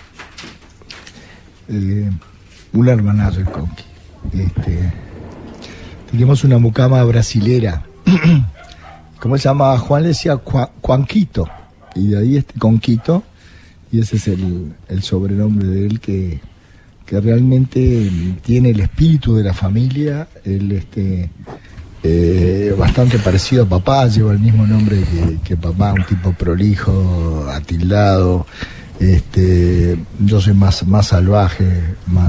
Un hermanazo el Conqui. teníamos una mucama brasilera. ¿Cómo se llamaba? Juan le decía Juanquito. Y de ahí Conquito. Y ese es el sobrenombre de él que realmente tiene el espíritu de la familia. Él bastante parecido a papá, lleva el mismo nombre que papá, un tipo prolijo, atildado. Yo soy más salvaje,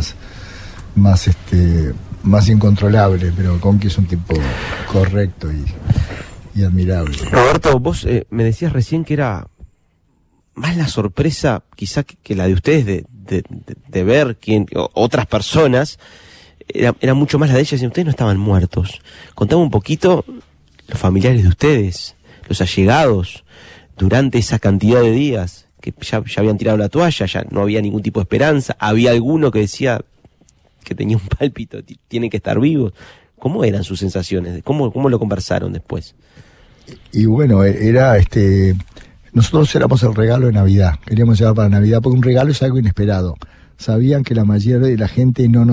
más incontrolable, pero Conqui es un tipo correcto y admirable. Roberto, vos me decías recién que era más la sorpresa quizá que la de ustedes de ver otras personas, era mucho más la de ellas, y ustedes no estaban muertos. Contame un poquito los familiares de ustedes, los allegados, durante esa cantidad de días, que ya habían tirado la toalla, ya no había ningún tipo de esperanza, había alguno que decía que tenía un pálpito, tienen que estar vivos. ¿Cómo eran sus sensaciones? ¿Cómo lo conversaron después? Y bueno, era nosotros éramos el regalo de Navidad, queríamos llevar para Navidad, porque un regalo es algo inesperado. Sabían que la mayoría de la gente no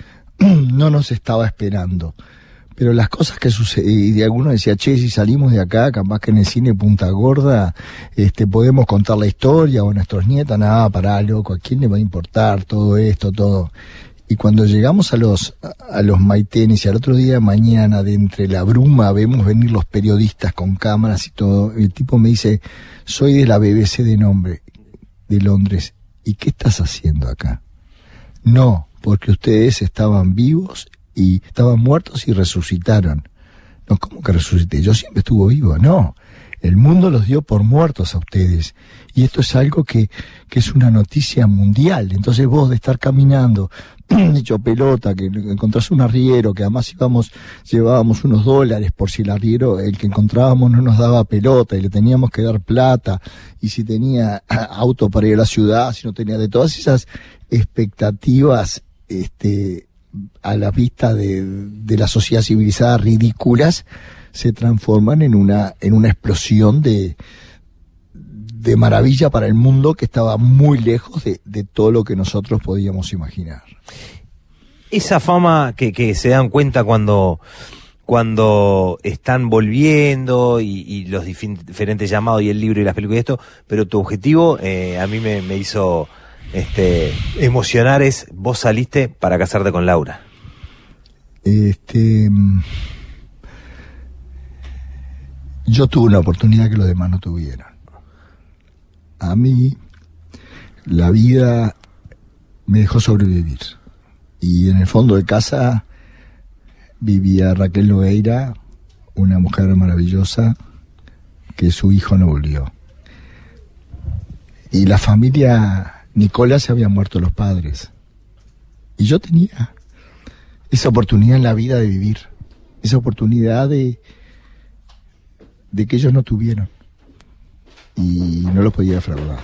nos estaba esperando. Pero las cosas que sucedían, y de algunos decía, che, si salimos de acá, capaz que en el cine Punta Gorda, podemos contar la historia, o nuestros nietas, nada, pará, loco, ¿a quién le va a importar todo esto, todo? Y cuando llegamos a los Maitenes, y al otro día de mañana, de entre la bruma, vemos venir los periodistas con cámaras y todo, el tipo me dice, soy de la BBC de Londres, ¿y qué estás haciendo acá? No, porque ustedes estaban vivos y estaban muertos y resucitaron. No, ¿cómo que resucité? Yo siempre estuve vivo. No, el mundo los dio por muertos a ustedes. Y esto es algo que es una noticia mundial. Entonces vos de estar caminando, hecho pelota, que encontrás un arriero, que además llevábamos unos $, por si el arriero, el que encontrábamos no nos daba pelota y le teníamos que dar plata, y si tenía auto para ir a la ciudad, si no tenía, de todas esas expectativas, a la vista de la sociedad civilizada ridículas, se transforman en una explosión de maravilla para el mundo que estaba muy lejos de todo lo que nosotros podíamos imaginar. Esa fama que se dan cuenta cuando están volviendo y los diferentes llamados y el libro y las películas y esto, pero tu objetivo a mí me hizo emocionar, es vos saliste para casarte con Laura. Yo tuve una oportunidad que los demás no tuvieron. A mí la vida me dejó sobrevivir, y en el fondo de casa vivía Raquel Nogueira, una mujer maravillosa que su hijo no volvió, y la familia Nicolás se habían muerto los padres, y yo tenía esa oportunidad en la vida de vivir, esa oportunidad de que ellos no tuvieron, y no lo podía defraudar.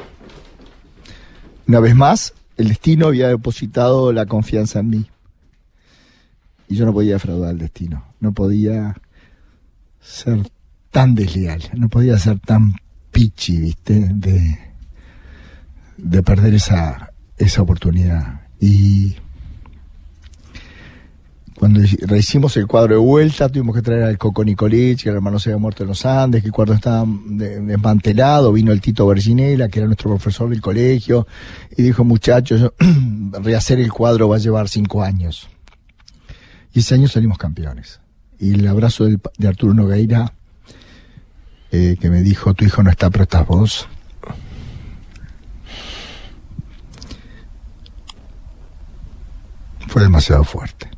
Una vez más, el destino había depositado la confianza en mí, y yo no podía defraudar el destino, no podía ser tan desleal, no podía ser tan pichi, ¿viste? De perder esa oportunidad. Y cuando rehicimos el cuadro de vuelta, tuvimos que traer al Coco Nicolich, que el hermano se había muerto en los Andes, que el cuadro estaba desmantelado. Vino el Tito Berginela, que era nuestro profesor del colegio, y dijo, muchachos, rehacer el cuadro va a llevar 5 años. Y ese año salimos campeones. Y el abrazo de Arturo Nogueira, que me dijo, tu hijo no está, pero estás vos. Fue demasiado fuerte.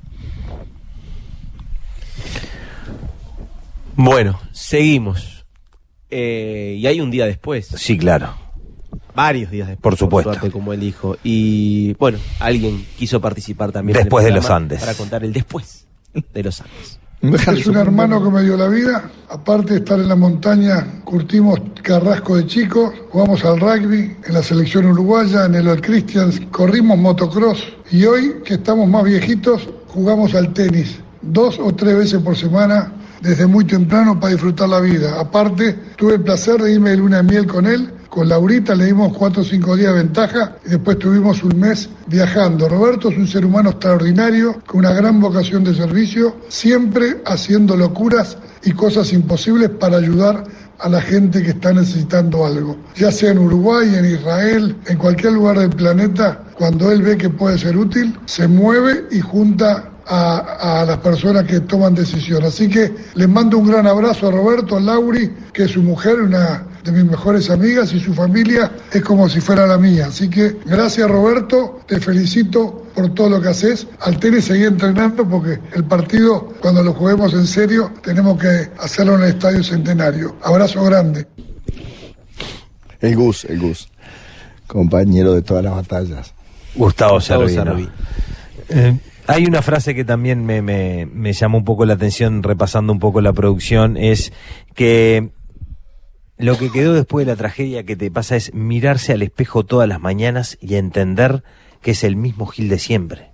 Bueno, seguimos. Y hay un día después. Sí, claro. Varios días después. Por supuesto. Suerte, como él dijo. Y bueno, alguien quiso participar también. Después de los Andes. Para contar el después de los Andes. Es un hermano que me dio la vida. Aparte de estar en la montaña, curtimos Carrasco de chicos, jugamos al rugby en la selección uruguaya, en el All Christians, corrimos motocross, y hoy que estamos más viejitos, jugamos al tenis 2 o 3 veces por semana desde muy temprano para disfrutar la vida. Aparte, tuve el placer de irme de luna de miel con él Con Laurita le dimos 4 o 5 días de ventaja y después tuvimos un mes viajando. Roberto es un ser humano extraordinario, con una gran vocación de servicio, siempre haciendo locuras y cosas imposibles para ayudar a la gente que está necesitando algo. Ya sea en Uruguay, en Israel, en cualquier lugar del planeta, cuando él ve que puede ser útil, se mueve y junta a las personas que toman decisiones. Así que les mando un gran abrazo a Roberto, a Lauri, que es su mujer, una de mis mejores amigas, y su familia es como si fuera la mía. Así que gracias, Roberto, te felicito por todo lo que haces. Al tenis seguí entrenando porque el partido, cuando lo juguemos en serio, tenemos que hacerlo en el Estadio Centenario. Abrazo grande. El Gus, compañero de todas las batallas. Gustavo Cervi. Hay una frase que también me llamó un poco la atención, repasando un poco la producción, es que lo que quedó después de la tragedia que te pasa es mirarse al espejo todas las mañanas y entender que es el mismo Gil de siempre.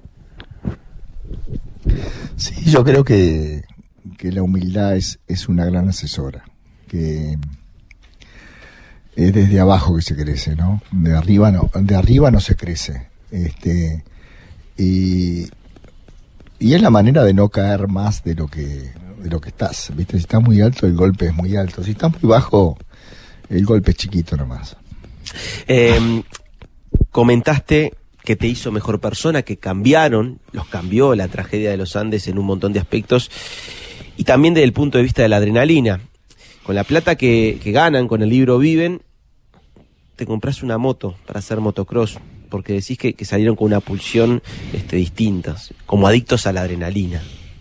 Sí, yo creo que la humildad es una gran asesora, que es desde abajo que se crece, ¿no? De arriba no se crece. Y es la manera de no caer más de lo que estás, ¿viste? Si estás muy alto, el golpe es muy alto. Si estás muy bajo, el golpe es chiquito nomás. Comentaste que te hizo mejor persona, que los cambió la tragedia de los Andes en un montón de aspectos, y también desde el punto de vista de la adrenalina. Con la plata que ganan, con el libro Viven, te compras una moto para hacer motocross, porque decís que salieron con una pulsión distintas, como adictos a la adrenalina.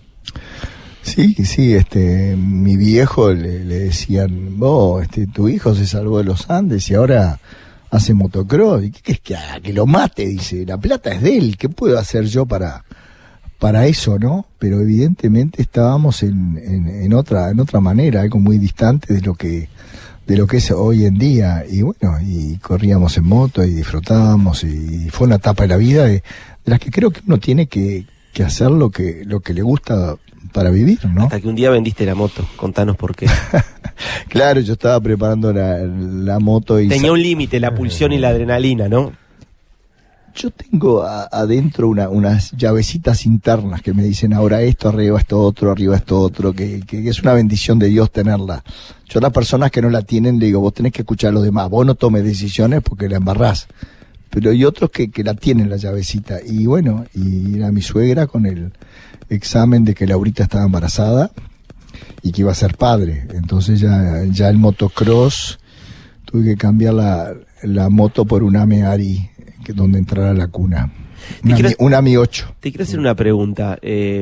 Sí, mi viejo le decían, vos, tu hijo se salvó de los Andes y ahora hace motocross. ¿Y qué crees que haga? Que lo mate, dice, la plata es de él, ¿qué puedo hacer yo para eso, no? Pero evidentemente estábamos en otra manera, algo muy distante de lo que es hoy en día, y bueno, y corríamos en moto y disfrutábamos, y fue una etapa de la vida de las que creo que uno tiene que hacer lo que le gusta para vivir, ¿no? Hasta que un día vendiste la moto, contanos por qué. Claro, yo estaba preparando la moto y... Tenía un límite, la pulsión y la adrenalina, ¿no? Yo tengo adentro unas llavecitas internas que me dicen ahora esto, arriba esto otro, que es una bendición de Dios tenerla. Yo a las personas que no la tienen le digo, vos tenés que escuchar a los demás, vos no tomes decisiones porque la embarrás. Pero hay otros que la tienen la llavecita. Y bueno, y era mi suegra con el examen de que Laurita estaba embarazada y que iba a ser padre. Entonces ya el motocross, tuve que cambiar la moto por una Meari, donde entrara la cuna. Una Mi 8. Te quiero hacer una pregunta.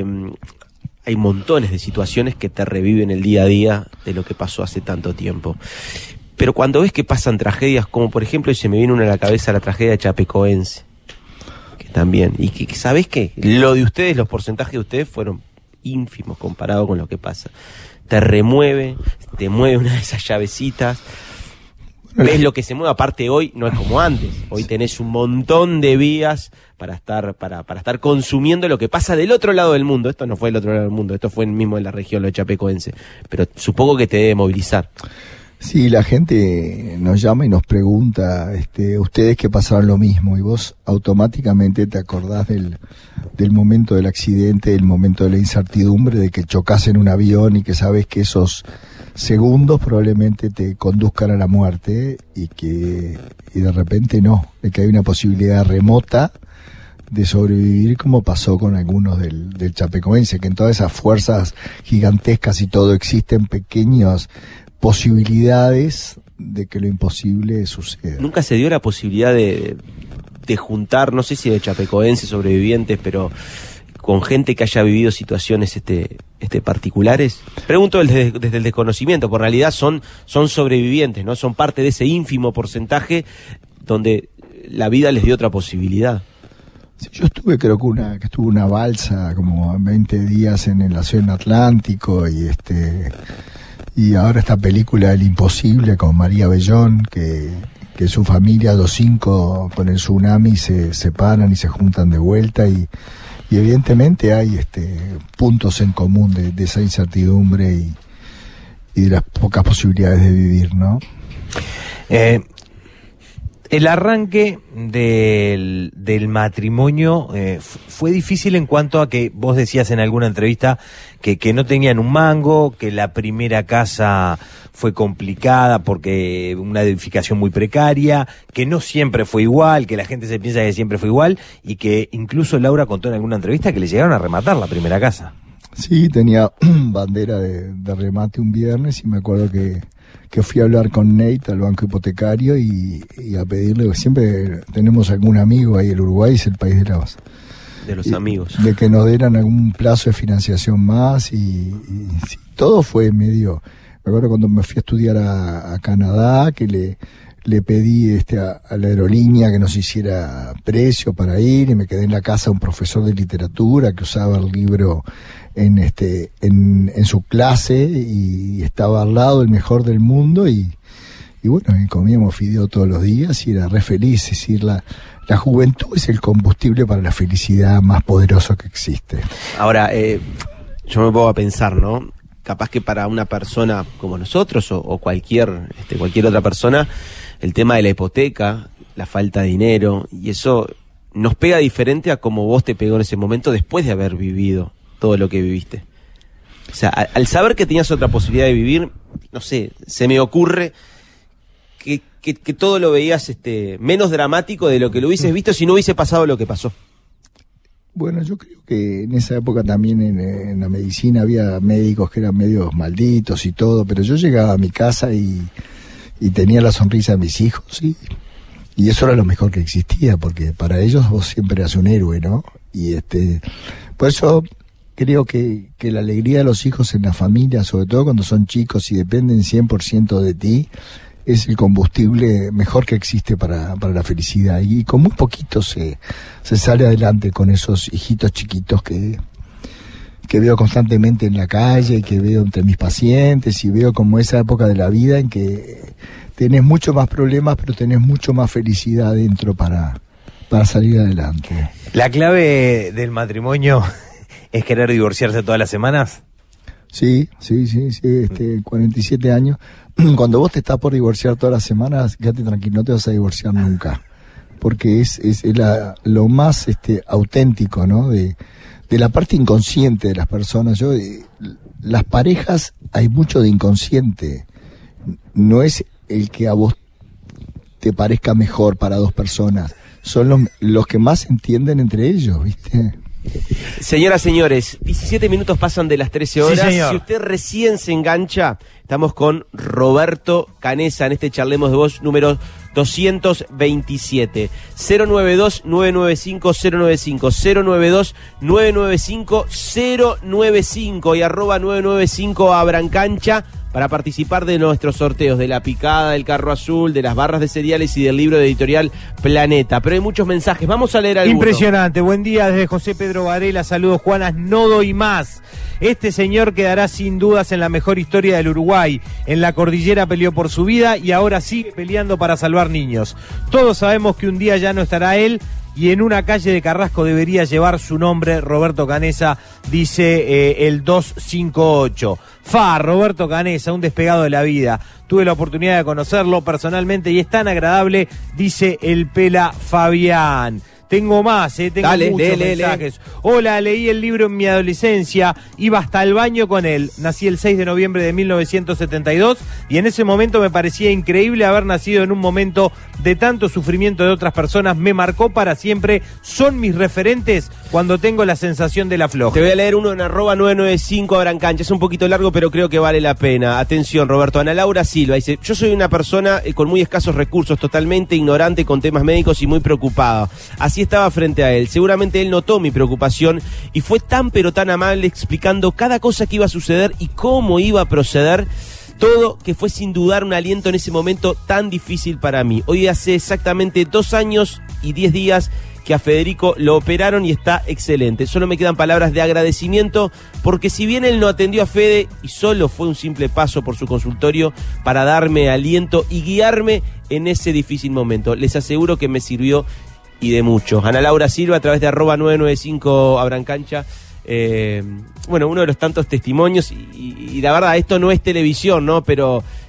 Hay montones de situaciones que te reviven el día a día de lo que pasó hace tanto tiempo. Pero cuando ves que pasan tragedias, como por ejemplo, y se me viene una a la cabeza, la tragedia de Chapecoense, que también, y que sabés que lo de ustedes, los porcentajes de ustedes fueron ínfimos comparado con lo que pasa. Te mueve una de esas llavecitas. Ves lo que se mueve, aparte hoy no es como antes. Hoy tenés un montón de vías para estar consumiendo lo que pasa del otro lado del mundo. Esto no fue del otro lado del mundo, esto fue mismo en la región, lo de Chapecoense. Pero supongo que te debe movilizar. Sí, la gente nos llama y nos pregunta, ustedes que pasaron lo mismo, y vos automáticamente te acordás del momento del accidente, del momento de la incertidumbre, de que chocás en un avión y que sabes que esos segundos probablemente te conduzcan a la muerte y de repente no, de que hay una posibilidad remota de sobrevivir, como pasó con algunos del Chapecoense, que en todas esas fuerzas gigantescas y todo existen pequeñas posibilidades de que lo imposible suceda. ¿Nunca se dio la posibilidad de juntar, no sé si de chapecoenses sobrevivientes, pero con gente que haya vivido situaciones particulares? Pregunto desde el desconocimiento, por realidad son sobrevivientes, ¿no? Son parte de ese ínfimo porcentaje donde la vida les dio otra posibilidad. Sí, yo creo que estuve una balsa como 20 días en el Océano Atlántico, y ahora esta película El Imposible con María Bellón, que su familia, los 5 con el tsunami se separan y se juntan de vuelta, y evidentemente hay puntos en común de esa incertidumbre y de las pocas posibilidades de vivir, ¿no? El arranque del matrimonio fue difícil en cuanto a que vos decías en alguna entrevista que no tenían un mango, que la primera casa fue complicada porque una edificación muy precaria, que no siempre fue igual, que la gente se piensa que siempre fue igual y que incluso Laura contó en alguna entrevista que le llegaron a rematar la primera casa. Sí, tenía bandera de remate un viernes y me acuerdo que fui a hablar con Nate al banco hipotecario y a pedirle, siempre tenemos algún amigo ahí, el Uruguay es el país de los amigos. De que nos dieran algún plazo de financiación más y sí, todo fue medio. Me acuerdo cuando me fui a estudiar a Canadá que le pedí a la aerolínea que nos hiciera precio para ir y me quedé en la casa de un profesor de literatura que usaba el libro en su clase y estaba al lado el mejor del mundo y bueno, y comíamos fideo todos los días y era re feliz. Es decir, la juventud es el combustible para la felicidad más poderoso que existe. Ahora, yo me pongo a pensar, ¿no? Capaz que para una persona como nosotros o cualquier otra persona, el tema de la hipoteca, la falta de dinero, y eso nos pega diferente a como vos te pegó en ese momento después de haber vivido todo lo que viviste. O sea, al saber que tenías otra posibilidad de vivir, no sé, se me ocurre que todo lo veías menos dramático de lo que lo hubieses visto si no hubiese pasado lo que pasó. Bueno, yo creo que en esa época también en la medicina había médicos que eran medios malditos y todo, pero yo llegaba a mi casa y tenía la sonrisa de mis hijos, ¿sí? Y eso era lo mejor que existía, porque para ellos vos siempre eras un héroe, ¿no? Y por eso creo que la alegría de los hijos en la familia, sobre todo cuando son chicos y dependen 100% de ti, es el combustible mejor que existe para la felicidad. Y con muy poquito se sale adelante con esos hijitos chiquitos que veo constantemente en la calle, que veo entre mis pacientes y veo como esa época de la vida en que tenés mucho más problemas, pero tenés mucho más felicidad adentro para salir adelante. ¿La clave del matrimonio es querer divorciarse todas las semanas? Sí, 47 años. Cuando vos te estás por divorciar todas las semanas, quédate tranquilo, no te vas a divorciar nunca. Porque es lo más auténtico, ¿no? De la parte inconsciente de las personas. Las parejas, hay mucho de inconsciente. No es el que a vos te parezca mejor para dos personas. Son los que más entienden entre ellos, ¿viste? Señoras, señores, 17 minutos pasan de las 13 horas. Sí, señor. Si usted recién se engancha, estamos con Roberto Canessa en este Charlemos de Voz número 227. 092-995-095, 092-995-095 y @995 abran cancha para participar de nuestros sorteos de la picada, del carro azul, de las barras de cereales y del libro de editorial Planeta. Pero hay muchos mensajes, vamos a leer algunos. Impresionante, buen día desde José Pedro Varela, saludos Juanas, no doy más. Este señor quedará sin dudas en la mejor historia del Uruguay. En la cordillera peleó por su vida y ahora sigue peleando para salvar niños. Todos sabemos que un día ya no estará él y en una calle de Carrasco debería llevar su nombre. Roberto Canessa, dice el 258. Roberto Canessa, un despegado de la vida. Tuve la oportunidad de conocerlo personalmente y es tan agradable, dice el Pela Fabián. Tengo más, tengo muchos mensajes. Hola, leí el libro en mi adolescencia, iba hasta el baño con él. Nací el 6 de noviembre de 1972 y en ese momento me parecía increíble haber nacido en un momento de tanto sufrimiento de otras personas. Me marcó para siempre, son mis referentes cuando tengo la sensación de la floja. Te voy a leer uno en @995 abran cancha, es un poquito largo pero creo que vale la pena. Atención, Roberto. Ana Laura Silva dice: yo soy una persona con muy escasos recursos, totalmente ignorante con temas médicos y muy preocupada. Así estaba frente a él. Seguramente él notó mi preocupación y fue tan pero tan amable explicando cada cosa que iba a suceder y cómo iba a proceder. Todo que fue sin dudar un aliento en ese momento tan difícil para mí. Hoy hace exactamente 2 años y 10 días que a Federico lo operaron y está excelente. Solo me quedan palabras de agradecimiento porque si bien él no atendió a Fede y solo fue un simple paso por su consultorio para darme aliento y guiarme en ese difícil momento, les aseguro que me sirvió y de mucho. Ana Laura Silva a través de @995 abran cancha. Bueno, uno de los tantos testimonios y la verdad, esto no es televisión, ¿no? Pero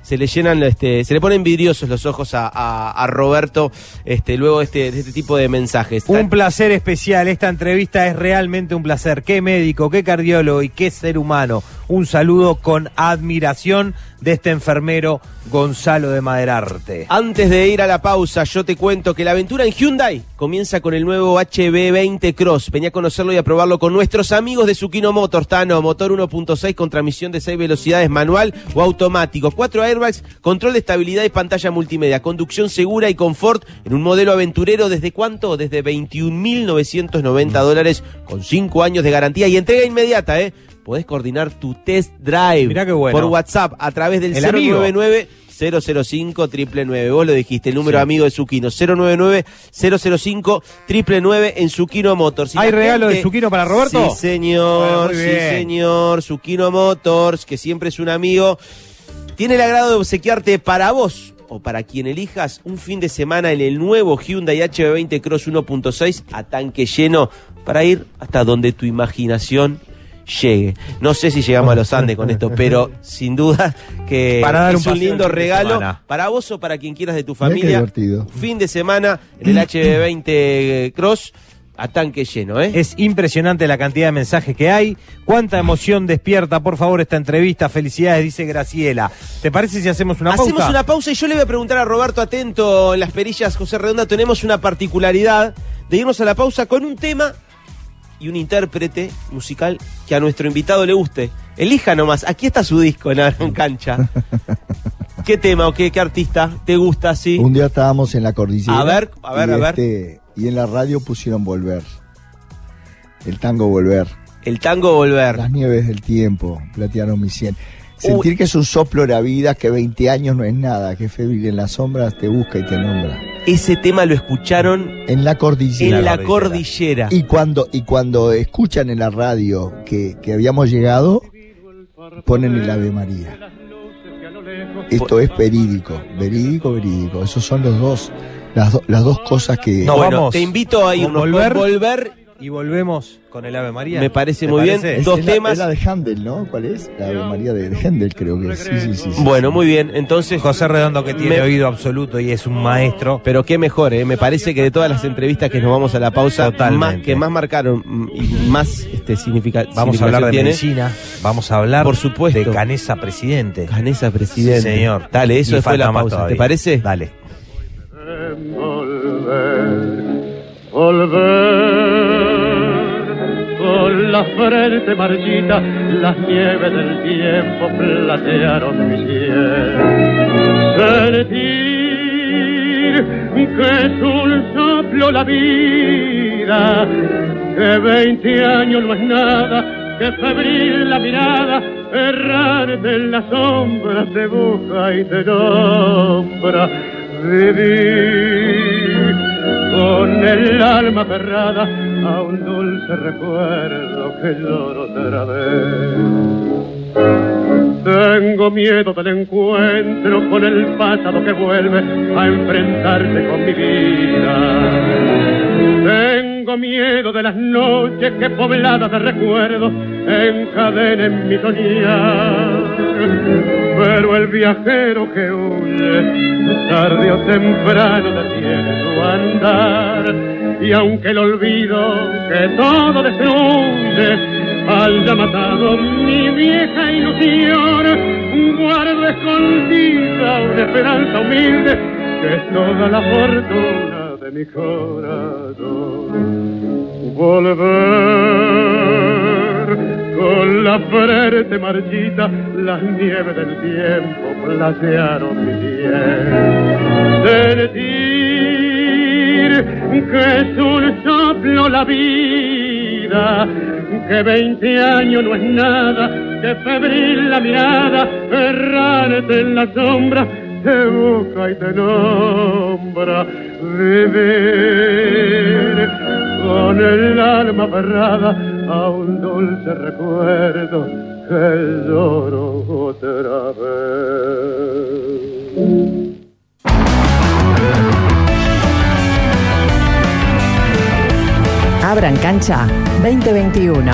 se le llenan, se le ponen vidriosos los ojos a Roberto luego de este tipo de mensajes. Un placer especial, esta entrevista es realmente un placer. Qué médico, qué cardiólogo y qué ser humano. Un saludo con admiración de este enfermero Gonzalo de Maderarte. Antes de ir a la pausa, yo te cuento que la aventura en Hyundai comienza con el nuevo HB20 Cross. Vení a conocerlo y a probarlo con nuestros amigos de Zucchino Motors. Tano, motor 1.6 con transmisión de 6 velocidades, manual o automático, 4 airbags, control de estabilidad y pantalla multimedia, conducción segura y confort en un modelo aventurero. ¿Desde cuánto? Desde $21.990 con 5 años de garantía y entrega inmediata, Podés coordinar tu test drive. Mirá qué bueno. Por WhatsApp a través del 099-005-999. Vos lo dijiste, el número amigo de Zucchino. 099-005-999 en Zucchino Motors. ¿Hay regalo de Zucchino para Roberto? Sí, señor. Bueno, sí, señor. Zucchino Motors, que siempre es un amigo. Tiene el agrado de obsequiarte para vos o para quien elijas un fin de semana en el nuevo Hyundai HB20 Cross 1.6 a tanque lleno para ir hasta donde tu imaginación llegue. No sé si llegamos a los Andes con esto, pero sin duda que para dar es un lindo regalo para vos o para quien quieras de tu familia. Fin de semana en el HB20 Cross a tanque lleno, Es impresionante la cantidad de mensajes que hay. Cuánta emoción despierta, por favor, esta entrevista. Felicidades, dice Graciela. ¿Te parece si hacemos una pausa? Hacemos una pausa y yo le voy a preguntar a Roberto, atento en las perillas, José Redonda, tenemos una particularidad de irnos a la pausa con un tema y un intérprete musical que a nuestro invitado le guste. Elija nomás, aquí está su disco en Abran Cancha. ¿Qué tema o qué artista te gusta así? Un día estábamos en la cordillera. A ver. Y en la radio pusieron Volver. El tango Volver. El tango Volver. Las nieves del tiempo, platearon mi sien. Sentir que es un soplo de la vida, que 20 años no es nada, que febril en las sombras te busca y te nombra. Ese tema lo escucharon en la cordillera. En la cordillera. Y cuando escuchan en la radio que habíamos llegado, ponen el Ave María. Esto es verídico. Esos son las dos cosas que... No, bueno, te invito a irnos. Volver y volvemos con el Ave María. Me parece muy bien. Dos temas. Es la de Händel, ¿no? ¿Cuál es? La Ave María de Händel, creo que es. Sí. Bueno, muy bien. Entonces, José Redondo, que tiene oído absoluto y es un maestro. Pero qué mejor, Me parece que de todas las entrevistas que nos vamos a la pausa, que más marcaron y más significación. Vamos a hablar de medicina. Vamos a hablar, por supuesto, de Canesa Presidente. Canesa Presidente. Sí, señor. Dale, eso fue la pausa. Todavía. ¿Te parece? Dale. Volver con la frente marchita, las nieves del tiempo platearon mi piel. Sentir que es un soplo la vida, que 20 años no es nada, que febril la mirada, errarte en las sombras te busca y te nombra. Vivir con el alma aferrada a un dulce recuerdo que lloro otra vez. Tengo miedo del encuentro con el pasado que vuelve a enfrentarse con mi vida. Tengo miedo de las noches que pobladas de recuerdos encadenen mi soñar. Pero el viajero que huye, tarde o temprano detiene su andar. Y aunque el olvido que todo destruye haya matado mi vieja ilusión, guardo escondida una esperanza humilde que es toda la fortuna de mi corazón. Volver con la frente marchita, las nieves del tiempo platearon mi piel. Sentir que es un soplo la vida, que 20 años no es nada, que febril la mirada, errarte en la sombra, te busca y te nombra. Vivir con el alma aferrada a un dulce recuerdo que lloro otra vez. Abran Cancha 2021.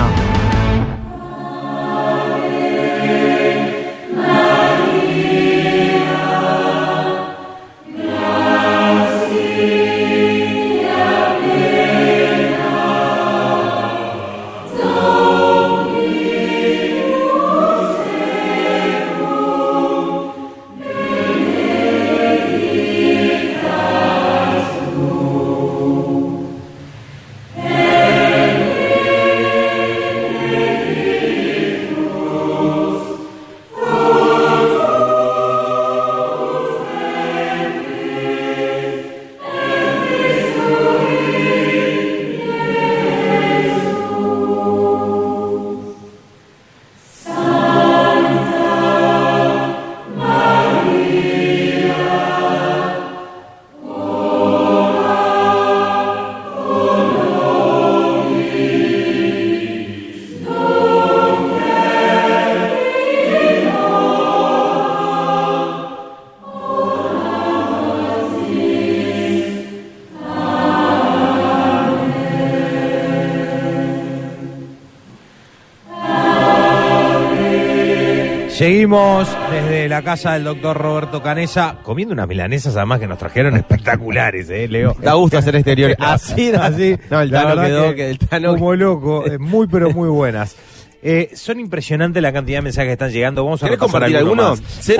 Seguimos desde la casa del doctor Roberto Canessa, comiendo unas milanesas además que nos trajeron espectaculares, Leo. Da gusto hacer exteriores. Así. No, el Tano quedó que el Tano como loco, muy pero muy buenas. Son impresionantes la cantidad de mensajes que están llegando. Vamos a ¿querés compartir alguno?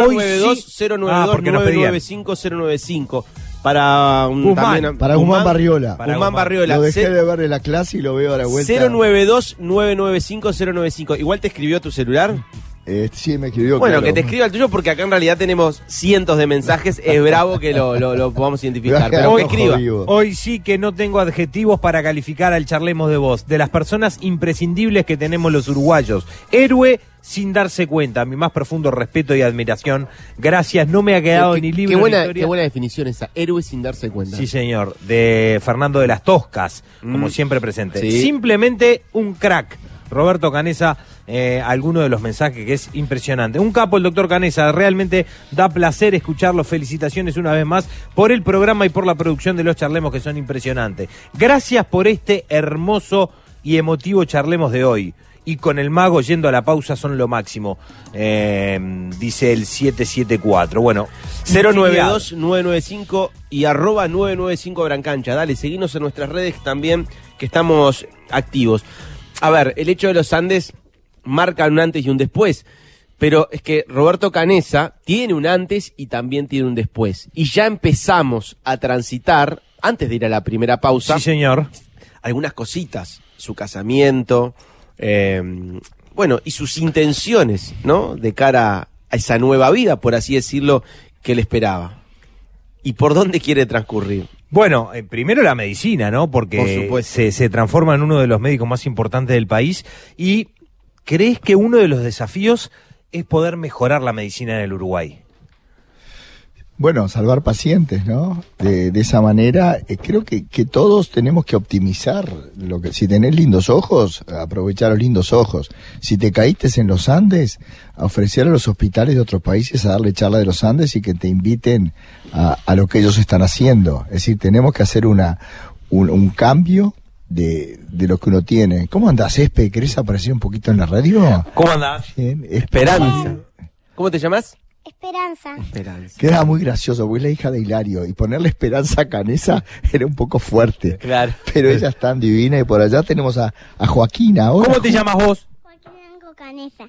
092-092-995-095. Para Guzmán, para Guzmán Barriola. Guzmán Barriola. Lo dejé de ver en la clase y lo veo a la vuelta. 092-995-095. ¿Igual te escribió tu celular? Sí, me escribió. Bueno, claro. Que te escriba el tuyo porque acá en realidad tenemos cientos de mensajes. Es bravo que lo podamos identificar. Pero que escriba. Hoy sí que no tengo adjetivos para calificar al Charlemos de Voz. De las personas imprescindibles que tenemos los uruguayos. Héroe sin darse cuenta. Mi más profundo respeto y admiración. Gracias, no me ha quedado ni libre. Qué buena definición esa. Héroe sin darse cuenta. Sí, señor. De Fernando de las Toscas, como siempre presente. Sí. Simplemente un crack. Roberto Canessa, alguno de los mensajes que es impresionante. Un capo el doctor Canessa, realmente da placer escucharlo. Felicitaciones una vez más por el programa y por la producción de los Charlemos que son impresionantes. Gracias por este hermoso y emotivo Charlemos de hoy. Y con el mago yendo a la pausa son lo máximo, dice el 774. Bueno, 092-995 y @995 Brancancha. Dale, seguinos en nuestras redes también, que estamos activos. A ver, el hecho de los Andes marca un antes y un después, pero es que Roberto Canessa tiene un antes y también tiene un después. Y ya empezamos a transitar, antes de ir a la primera pausa, sí, señor, algunas cositas, su casamiento, bueno, y sus intenciones, ¿no? De cara a esa nueva vida, por así decirlo, que él esperaba. ¿Y por dónde quiere transcurrir? Bueno, primero la medicina, ¿no? Porque se transforma en uno de los médicos más importantes del país. ¿Y crees que uno de los desafíos es poder mejorar la medicina en el Uruguay? Bueno, salvar pacientes, ¿no? De esa manera, creo que todos tenemos que optimizar lo que, si tenés lindos ojos, aprovechar los lindos ojos. Si te caíste en los Andes, a ofrecer a los hospitales de otros países a darle charla de los Andes y que te inviten a lo que ellos están haciendo. Es decir, tenemos que hacer un cambio de lo que uno tiene. ¿Cómo andás, Espe? ¿Querés aparecer un poquito en la radio? ¿Cómo andás? Bien. Esperanza. ¿Cómo te llamas? Esperanza. Queda muy gracioso, porque es la hija de Hilario, y ponerle Esperanza a Canessa era un poco fuerte. Claro. Pero ella es tan divina, y por allá tenemos a Joaquina. ¿Cómo te llamas vos? Joaquín Blanco Canessa.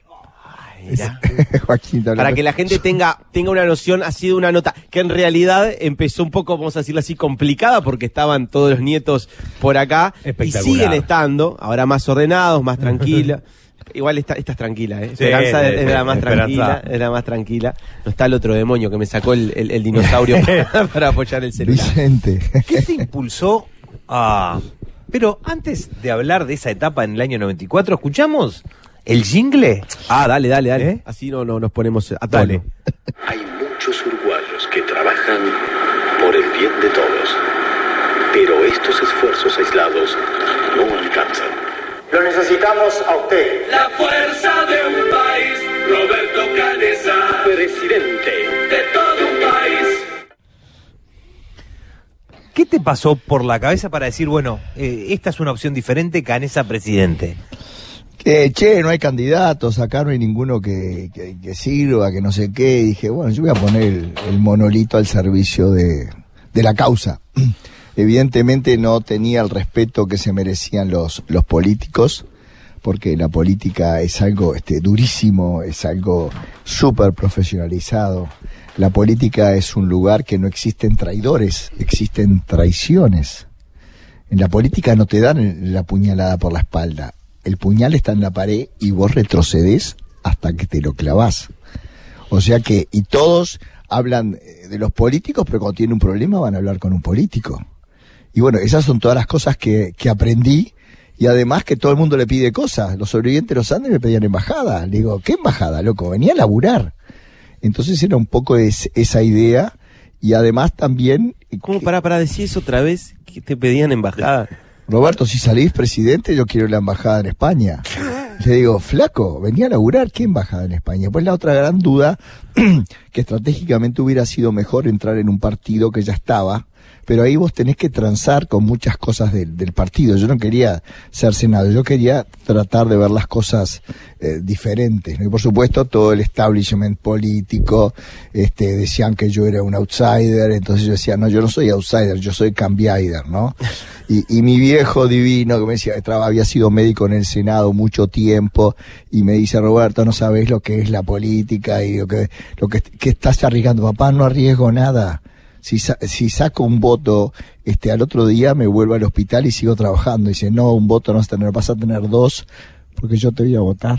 Joaquín, para que la gente tenga una noción, ha sido una nota que en realidad empezó un poco, vamos a decirlo así, complicada, porque estaban todos los nietos por acá y siguen estando, ahora más ordenados, más tranquila. Igual estás tranquila, ¿eh? Sí, Esperanza es la más tranquila, es la más tranquila. No está el otro demonio que me sacó el dinosaurio para apoyar el celular. Vicente. ¿Qué te impulsó a...? Pero antes de hablar de esa etapa en el año 94, ¿escuchamos el jingle? Ah, dale. Así no nos ponemos a tono. Dale. Hay muchos uruguayos que trabajan por el bien de todos, pero estos esfuerzos aislados no alcanzan. Lo necesitamos a usted. La fuerza de un país, Roberto Canessa, presidente de todo un país. ¿Qué te pasó por la cabeza para decir, bueno, esta es una opción diferente, Canessa presidente? No hay candidatos, acá no hay ninguno que sirva, que no sé qué. Y dije, bueno, yo voy a poner el monolito al servicio de la causa. Evidentemente no tenía el respeto que se merecían los políticos, porque la política es algo durísimo, es algo súper profesionalizado. La política es un lugar que no existen traidores, existen traiciones. En la política no te dan la puñalada por la espalda, el puñal está en la pared y vos retrocedés hasta que te lo clavás. O sea que, y todos hablan de los políticos, pero cuando tienen un problema van a hablar con un político. Y bueno, esas son todas las cosas que aprendí, y además que todo el mundo le pide cosas. Los sobrevivientes de los Andes me pedían embajada. Le digo, ¿qué embajada, loco? Venía a laburar. Entonces era un poco esa idea, y además también... ¿Cómo para decir eso otra vez? ¿Que te pedían embajada? Roberto, si salís presidente, yo quiero la embajada en España. Le digo, flaco, venía a laburar, ¿qué embajada en España? Pues la otra gran duda, que estratégicamente hubiera sido mejor entrar en un partido que ya estaba, pero ahí vos tenés que transar con muchas cosas del partido. Yo no quería ser senador, yo quería tratar de ver las cosas diferentes, ¿no? Y por supuesto todo el establishment político decían que yo era un outsider, entonces yo decía, no, yo no soy outsider, yo soy cambiaider, ¿no? Y mi viejo divino, que me decía, había sido médico en el Senado mucho tiempo, y me dice, Roberto, no sabés lo que es la política y lo que estás arriesgando. Papá, no arriesgo nada. Si saco un voto, al otro día me vuelvo al hospital y sigo trabajando. Dice, no, un voto no vas a tener, vas a tener 2, porque yo te voy a votar.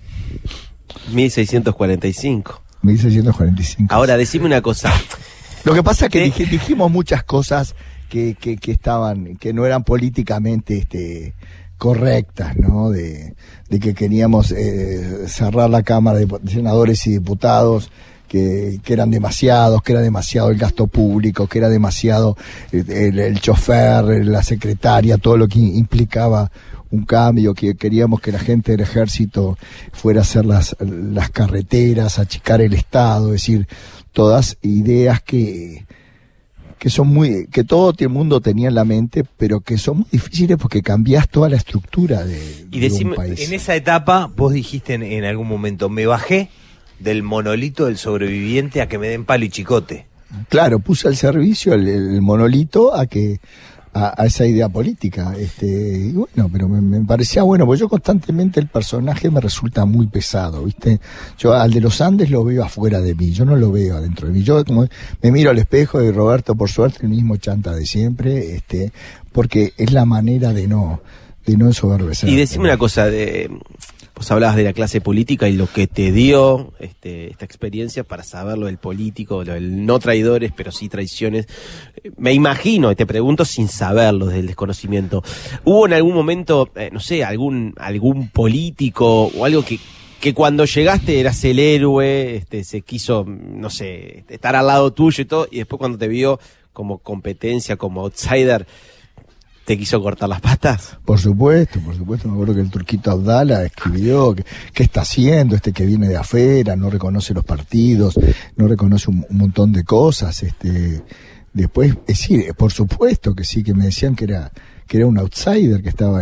1645. 1645. Ahora, decime una cosa. Lo que pasa es que dijimos muchas cosas que estaban, que no eran políticamente correctas, ¿no? De que queríamos cerrar la Cámara de Senadores y Diputados, que eran demasiados, que era demasiado el gasto público, que era demasiado el chofer, la secretaria, todo lo que implicaba un cambio, que queríamos que la gente del ejército fuera a hacer las carreteras, achicar el Estado, es decir, todas ideas que son que todo el mundo tenía en la mente, pero que son muy difíciles porque cambiás toda la estructura de un país. En esa etapa, vos dijiste en algún momento, me bajé del monolito del sobreviviente a que me den palo y chicote. Claro, puse al servicio el monolito a esa idea política, y bueno, pero me parecía bueno, porque yo constantemente el personaje me resulta muy pesado, ¿viste? Yo al de los Andes lo veo afuera de mí, yo no lo veo adentro de mí. Yo como me miro al espejo y Roberto, por suerte, el mismo chanta de siempre, porque es la manera de no ensoberbecer. Y decime una cosa, vos hablabas de la clase política y lo que te dio esta experiencia para saber lo del político, lo del no traidores, pero sí traiciones. Me imagino, y te pregunto sin saberlo, desde el desconocimiento, ¿hubo en algún momento, no sé, algún político o algo que cuando llegaste eras el héroe, se quiso, no sé, estar al lado tuyo y todo, y después cuando te vio como competencia, como outsider, ¿te quiso cortar las patas? Por supuesto, me acuerdo que el turquito Abdala escribió qué está haciendo que viene de afuera, no reconoce los partidos, no reconoce un montón de cosas, después, sí, por supuesto que sí, que me decían que era un outsider, que estaba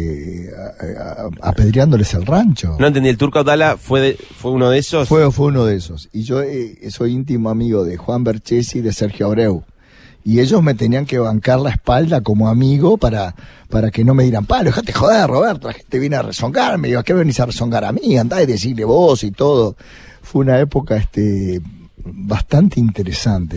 apedreándoles el rancho. No entendí, ¿el turco Abdala fue uno de esos? Fue uno de esos, y yo soy íntimo amigo de Juan Berchesi y de Sergio Abreu. Y ellos me tenían que bancar la espalda como amigo para que no me dieran palo. Dejate joder, Roberto, la gente viene a rezongarme. Digo, ¿a qué venís a rezongar a mí? Andá y decirle vos y todo. Fue una época bastante interesante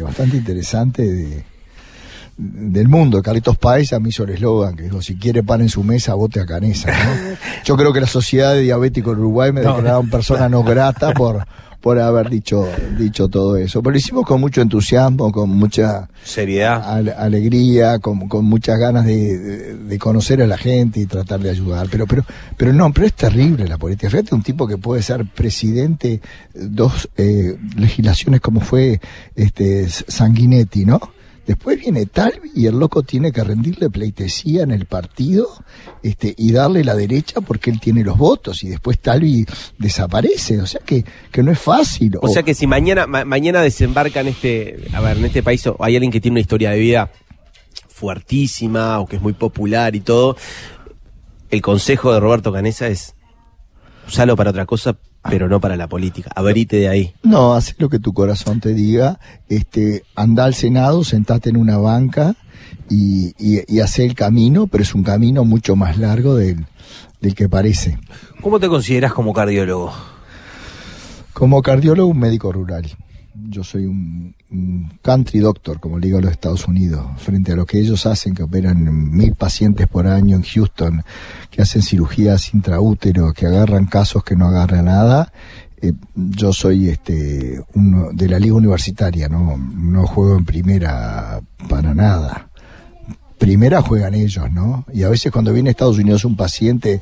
del mundo. Carlitos Páez me hizo el eslogan que dijo, si quiere pan en su mesa, vote a Canesa, ¿no? Yo creo que la Sociedad de Diabéticos en Uruguay me declararon persona no grata por haber dicho todo eso. Pero lo hicimos con mucho entusiasmo, con mucha seriedad, alegría, con muchas ganas de conocer a la gente y tratar de ayudar. Pero es terrible la política. Fíjate, un tipo que puede ser presidente 2 legislaciones como fue Sanguinetti, ¿no? Después viene Talvi y el loco tiene que rendirle pleitesía en el partido y darle la derecha porque él tiene los votos, y después Talvi desaparece. O sea que no es fácil. O sea que si mañana desembarca en este país, o hay alguien que tiene una historia de vida fuertísima o que es muy popular y todo, el consejo de Roberto Canesa es usalo para otra cosa, pero no para la política. Abrite de ahí. No, haz lo que tu corazón te diga. Andá al Senado, sentate en una banca y hacé el camino, pero es un camino mucho más largo del que parece. ¿Cómo te consideras como cardiólogo? Como cardiólogo, un médico rural. Yo soy un country doctor, como le digo a los Estados Unidos, frente a lo que ellos hacen, que operan 1.000 pacientes por año en Houston, que hacen cirugías intraútero, que agarran casos que no agarran nada. Yo soy uno de la liga universitaria, no juego en primera para nada. Primera juegan ellos, ¿no? Y a veces cuando viene a Estados Unidos un paciente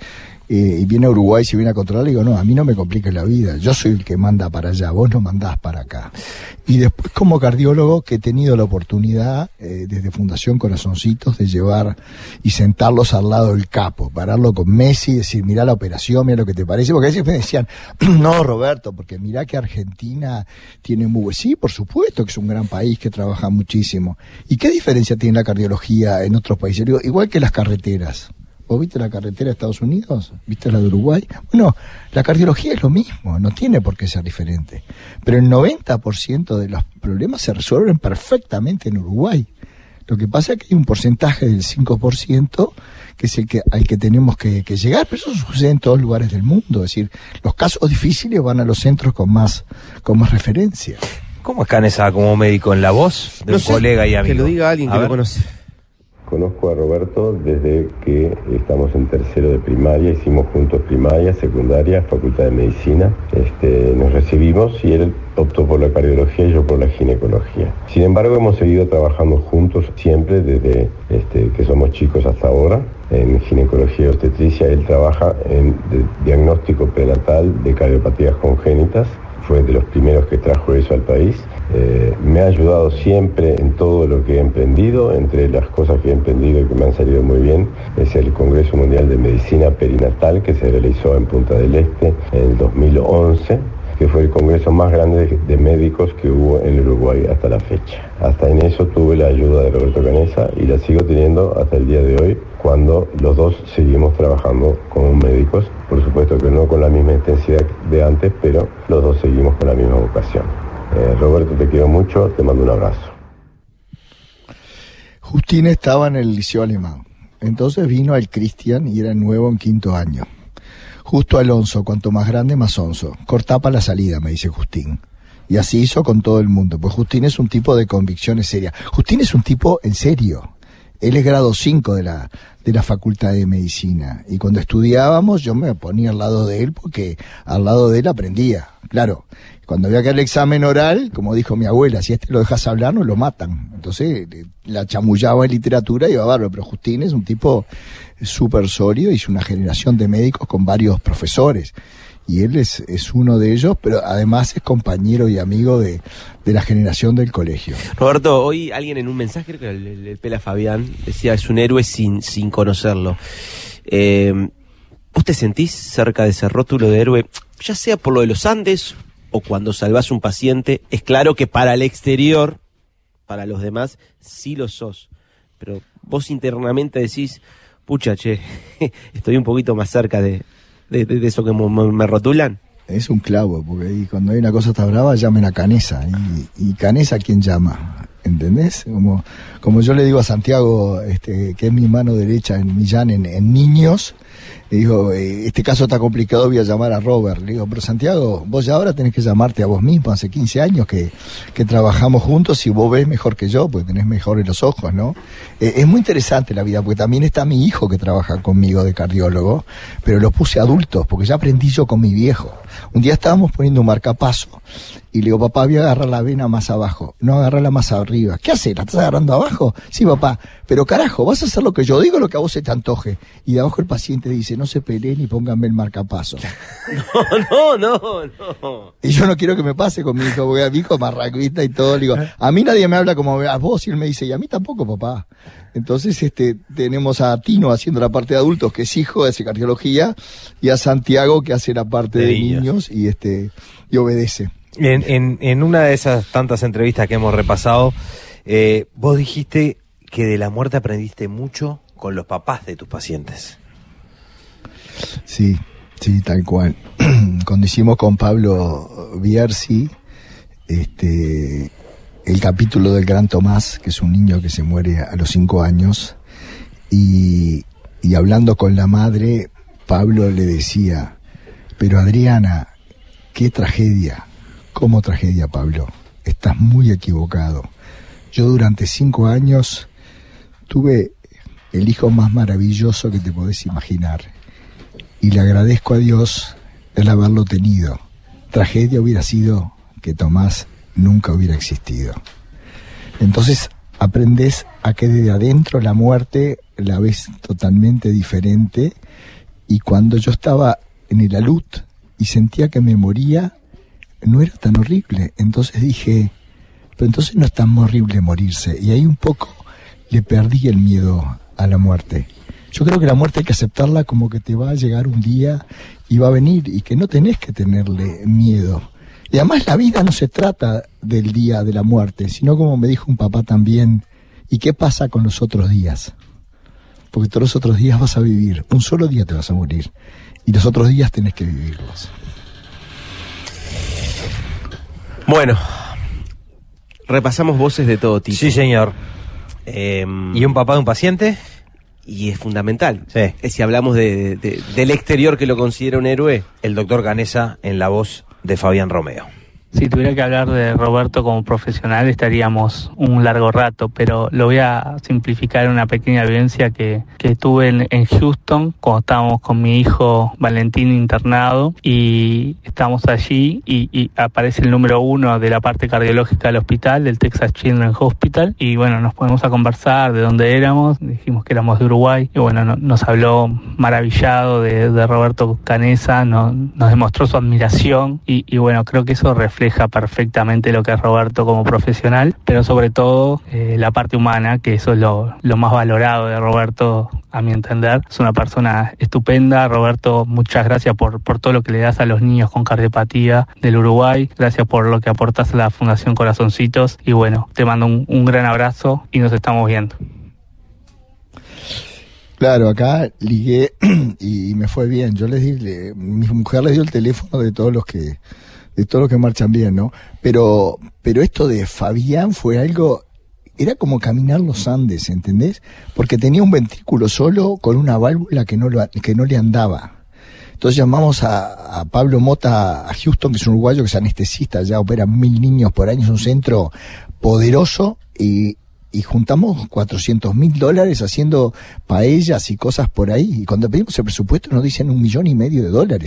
y viene a Uruguay, si viene a controlar, le digo, no, a mí no me compliques la vida, yo soy el que manda para allá, vos no mandás para acá. Y después como cardiólogo que he tenido la oportunidad, desde Fundación Corazoncitos, de llevar y sentarlos al lado del capo, pararlo con Messi y decir, mirá la operación, mirá lo que te parece, porque a veces me decían, no Roberto, porque mirá que Argentina tiene sí, por supuesto que es un gran país que trabaja muchísimo. ¿Y qué diferencia tiene la cardiología en otros países? Digo, igual que las carreteras. ¿Vos viste la carretera de Estados Unidos? ¿Viste la de Uruguay? Bueno, la cardiología es lo mismo, no tiene por qué ser diferente. Pero el 90% de los problemas se resuelven perfectamente en Uruguay. Lo que pasa es que hay un porcentaje del 5% que es al que tenemos que llegar, pero eso sucede en todos lugares del mundo. Es decir, los casos difíciles van a los centros con más referencia. ¿Cómo es Canessa como médico en la voz de un colega y amigo? Que lo diga alguien que lo conoce. Conozco a Roberto desde que estamos en tercero de primaria, hicimos juntos primaria, secundaria, facultad de medicina, nos recibimos y él optó por la cardiología y yo por la ginecología. Sin embargo, hemos seguido trabajando juntos siempre desde que somos chicos hasta ahora. En ginecología y obstetricia él trabaja en diagnóstico prenatal de cardiopatías congénitas. Fue de los primeros que trajo eso al país. Me ha ayudado siempre en todo lo que he emprendido. Entre las cosas que he emprendido y que me han salido muy bien es el Congreso Mundial de Medicina Perinatal que se realizó en Punta del Este en el 2011, que fue el congreso más grande de médicos que hubo en Uruguay hasta la fecha. Hasta en eso tuve la ayuda de Roberto Canessa y la sigo teniendo hasta el día de hoy, cuando los dos seguimos trabajando como médicos. Por supuesto que no con la misma intensidad de antes, pero los dos seguimos con la misma vocación. Roberto, te quiero mucho, te mando un abrazo. Justín estaba en el Liceo Alemán, entonces vino al Cristian y era nuevo en 5º año. Justo Alonso, cuanto más grande, más onzo. Cortá para la salida, me dice Justín. Y así hizo con todo el mundo, pues Justín es un tipo de convicciones serias. Justín es un tipo en serio. Él es grado 5 de la Facultad de Medicina. Y cuando estudiábamos yo me ponía al lado de él porque al lado de él aprendía. Claro, cuando había que hacer el examen oral, como dijo mi abuela, si lo dejas hablar no lo matan. Entonces la chamullaba en literatura y iba bárbaro. Pero Justín es un tipo súper sólido, hizo una generación de médicos con varios profesores. Y él es uno de ellos, pero además es compañero y amigo de la generación del colegio. Roberto, hoy alguien en un mensaje, creo que el Pela Fabián, decía, es un héroe sin conocerlo. ¿Vos te sentís cerca de ese rótulo de héroe, ya sea por lo de los Andes o cuando salvás un paciente? Es claro que para el exterior, para los demás, sí lo sos. Pero vos internamente decís, pucha, che, estoy un poquito más cerca de eso que me rotulan. Es un clavo, porque ahí cuando hay una cosa tan brava, llamen a Canessa. Y Canessa, ¿quién llama? ¿Entendés? Como yo le digo a Santiago, que es mi mano derecha en Millán, en niños, le digo, este caso está complicado, voy a llamar a Robert. Le digo, pero Santiago, vos ya ahora tenés que llamarte a vos mismo, hace 15 años que trabajamos juntos y vos ves mejor que yo, porque tenés mejores los ojos, ¿no? Es muy interesante la vida, porque también está mi hijo que trabaja conmigo de cardiólogo, pero lo puse adultos, porque ya aprendí yo con mi viejo. Un día estábamos poniendo un marcapaso, y le digo, papá, voy a agarrar la vena más abajo, no agarrarla más arriba. ¿Qué haces? ¿La estás agarrando abajo? Sí, papá, pero carajo, vas a hacer lo que yo digo, lo que a vos se te antoje. Y de abajo el paciente dice, no se peleen y pónganme el marcapaso. No. Y yo no quiero que me pase con mi hijo, porque a mi hijo es marraquista y todo. Le digo, a mí nadie me habla como a vos, y él me dice, y a mí tampoco, papá. Entonces tenemos a Tino haciendo la parte de adultos, que es hijo, hace cardiología, y a Santiago, que hace la parte de niños y obedece. En una de esas tantas entrevistas que hemos repasado, vos dijiste que de la muerte aprendiste mucho con los papás de tus pacientes. Sí, tal cual. Cuando hicimos con Pablo Bierzi, el capítulo del Gran Tomás, que es un niño que se muere a los 5 años, y hablando con la madre, Pablo le decía, pero Adriana, qué tragedia. ¿Cómo tragedia, Pablo? Estás muy equivocado. Yo durante 5 años tuve el hijo más maravilloso que te podés imaginar. Y le agradezco a Dios el haberlo tenido. Tragedia hubiera sido que Tomás nunca hubiera existido. Entonces aprendes a que desde adentro la muerte la ves totalmente diferente y cuando yo estaba en el alud y sentía que me moría, no era tan horrible. Entonces dije, pero entonces no es tan horrible morirse. Y ahí un poco le perdí el miedo a la muerte. Yo creo que la muerte hay que aceptarla como que te va a llegar un día y va a venir, y que no tenés que tenerle miedo. Y además la vida no se trata del día de la muerte, sino, como me dijo un papá también, ¿y qué pasa con los otros días? Porque todos los otros días vas a vivir, un solo día te vas a morir, y los otros días tenés que vivirlos. Bueno, repasamos voces de todo tipo. Sí, señor. ¿Y un papá de un paciente? Y es fundamental. Sí. Si hablamos del exterior que lo considera un héroe. El doctor Canessa en la voz de Fabián Romeo. Si tuviera que hablar de Roberto como profesional estaríamos un largo rato, pero lo voy a simplificar en una pequeña vivencia que tuve en Houston cuando estábamos con mi hijo Valentín internado, y estamos allí y aparece el número 1 de la parte cardiológica del hospital, del Texas Children's Hospital, y bueno, nos ponemos a conversar de dónde éramos, dijimos que éramos de Uruguay, y bueno, nos habló maravillado de Roberto Canessa, nos demostró su admiración, y bueno, creo que eso refleja perfectamente lo que es Roberto como profesional, pero sobre todo la parte humana, que eso es lo más valorado de Roberto, a mi entender. Es una persona estupenda. Roberto, muchas gracias por todo lo que le das a los niños con cardiopatía del Uruguay, gracias por lo que aportas a la Fundación Corazoncitos, y bueno, te mando un gran abrazo y nos estamos viendo. Claro, acá ligué y me fue bien. Yo mi mujer les dio el teléfono de todos los que marchan bien, ¿no? Pero esto de Fabián fue algo, era como caminar los Andes, ¿entendés? Porque tenía un ventrículo solo con una válvula que no le andaba. Entonces llamamos a Pablo Mota a Houston, que es un uruguayo que es anestesista, ya opera 1.000 niños por año, es un centro poderoso, y juntamos $400,000 haciendo paellas y cosas por ahí. Y cuando pedimos el presupuesto nos dicen $1,5 million.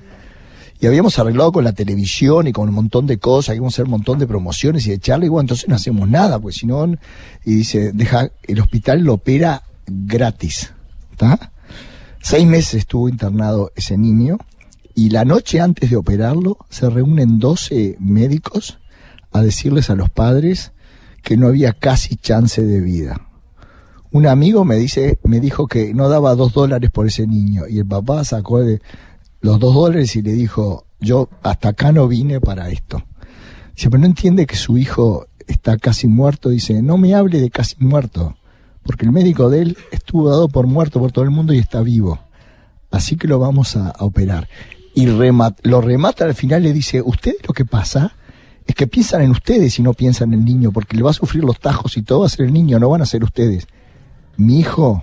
Y habíamos arreglado con la televisión y con un montón de cosas, íbamos a hacer un montón de promociones y de charla, y bueno, entonces no hacemos nada, pues si no, y dice, el hospital lo opera gratis, ¿está? 6 meses estuvo internado ese niño, y la noche antes de operarlo se reúnen 12 médicos a decirles a los padres que no había casi chance de vida. Un amigo me dijo que no daba $2 por ese niño, y el papá sacó de los $2 y le dijo, yo hasta acá no vine para esto. Dice, pero no entiende que su hijo está casi muerto. Dice, no me hable de casi muerto, porque el médico de él estuvo dado por muerto por todo el mundo y está vivo. Así que lo vamos a operar. Y lo remata al final, le dice, ustedes lo que pasa es que piensan en ustedes y no piensan en el niño, porque le va a sufrir los tajos y todo va a ser el niño, no van a ser ustedes. Mi hijo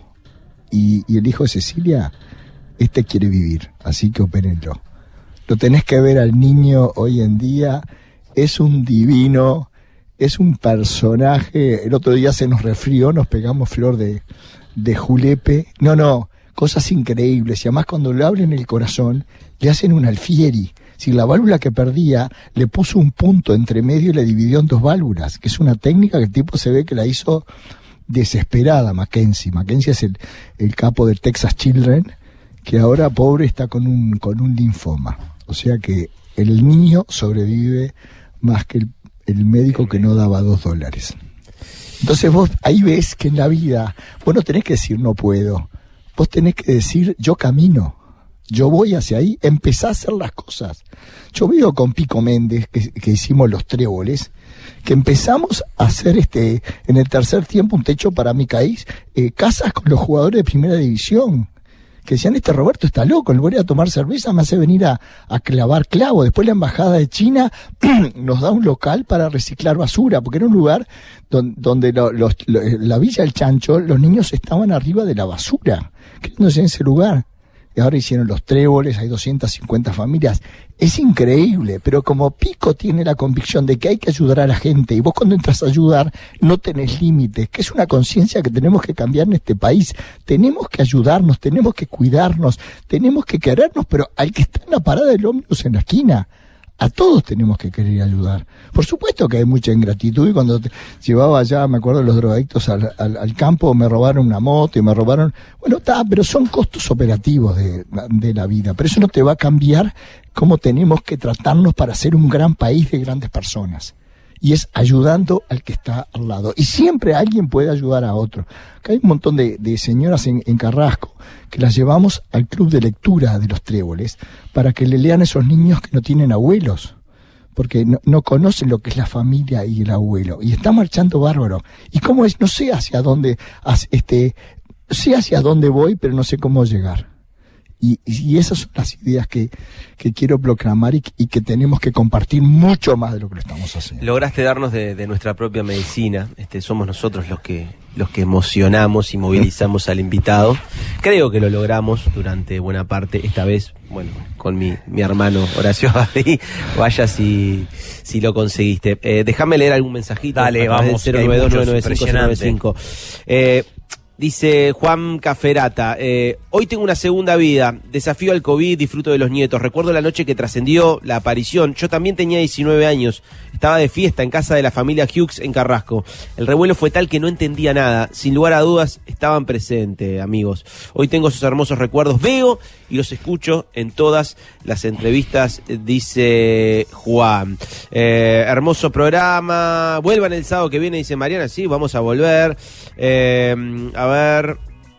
y el hijo de Cecilia, quiere vivir, así que opérenlo. Lo tenés que ver al niño hoy en día, es un divino, es un personaje. El otro día se nos resfrió, nos pegamos flor de julepe. No, cosas increíbles. Y además cuando le abren el corazón, le hacen un alfieri. Si la válvula que perdía, le puso un punto entre medio y le dividió en 2 válvulas, que es una técnica que el tipo se ve que la hizo desesperada, Mackenzie. Mackenzie es el capo del Texas Children, que ahora, pobre, está con un linfoma. O sea que el niño sobrevive más que el médico que no daba $2. Entonces vos ahí ves que en la vida vos no tenés que decir no puedo, vos tenés que decir yo camino, yo voy hacia ahí, empezá a hacer las cosas. Yo veo con Pico Méndez, que hicimos los tréboles, que empezamos a hacer en el tercer tiempo un techo para mi país, casas con los jugadores de primera división, que decían, Roberto está loco, le voy a ir a tomar cerveza, me hace venir a clavar clavo. Después la embajada de China nos da un local para reciclar basura, porque era un lugar donde la Villa del Chancho, los niños estaban arriba de la basura, quedándose en ese lugar. Y ahora hicieron los tréboles, hay 250 familias. Es increíble, pero como Pico tiene la convicción de que hay que ayudar a la gente, y vos cuando entras a ayudar no tenés límites, que es una conciencia que tenemos que cambiar en este país. Tenemos que ayudarnos, tenemos que cuidarnos, tenemos que querernos, pero al que está en la parada del ómnibus en la esquina, A todos tenemos que querer ayudar. Por supuesto que hay mucha ingratitud, y cuando llevaba allá, me acuerdo, los drogadictos al campo, me robaron una moto y me robaron... Bueno, pero son costos operativos de la vida, pero eso no te va a cambiar cómo tenemos que tratarnos para ser un gran país de grandes personas. Y es ayudando al que está al lado. Y siempre alguien puede ayudar a otro. Acá hay un montón de señoras en Carrasco que las llevamos al club de lectura de los Tréboles para que le lean a esos niños que no tienen abuelos, porque no conocen lo que es la familia y el abuelo. Y está marchando bárbaro. Y cómo es, no sé hacia dónde, sé hacia dónde voy, pero no sé cómo llegar. Y esas son las ideas que quiero proclamar y que tenemos que compartir mucho más de lo que lo estamos haciendo. Lograste darnos de nuestra propia medicina. Somos nosotros los que emocionamos y movilizamos al invitado. Creo que lo logramos durante buena parte. Esta vez, bueno, con mi hermano Horacio Abadí, vaya si lo conseguiste. Déjame leer algún mensajito. Dale, vamos. 092-995. Dice Juan Caferata, hoy tengo una segunda vida, desafío al COVID, disfruto de los nietos. Recuerdo la noche que trascendió la aparición, yo también tenía 19 años, estaba de fiesta en casa de la familia Hughes en Carrasco. El revuelo fue tal que no entendía nada, sin lugar a dudas estaban presentes, amigos. Hoy tengo esos hermosos recuerdos, veo y los escucho en todas las entrevistas, dice Juan. Hermoso programa, vuelvan el sábado que viene, dice Mariana. Sí, vamos a volver. A ver,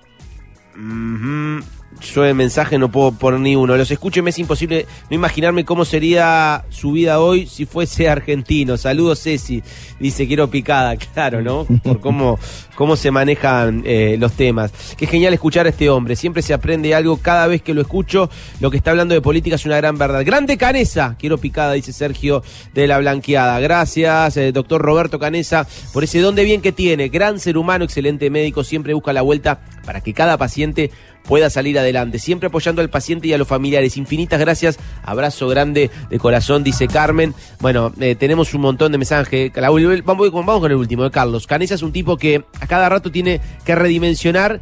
yo de mensaje no puedo poner ni uno. Los escucho y me es imposible no imaginarme cómo sería su vida hoy si fuese argentino. Saludos, Ceci. Dice, quiero picada. Claro, ¿no? Por cómo se manejan los temas. Qué genial escuchar a este hombre. Siempre se aprende algo cada vez que lo escucho. Lo que está hablando de política es una gran verdad. Grande Canesa. Quiero picada, dice Sergio de la Blanqueada. Gracias, doctor Roberto Canesa, por ese don de bien que tiene. Gran ser humano, excelente médico. Siempre busca la vuelta para que cada paciente pueda salir adelante, siempre apoyando al paciente y a los familiares. Infinitas gracias, abrazo grande de corazón, dice Carmen. Bueno, tenemos un montón de mensajes. Vamos con el último, de Carlos. Canesa es un tipo que a cada rato tiene que redimensionar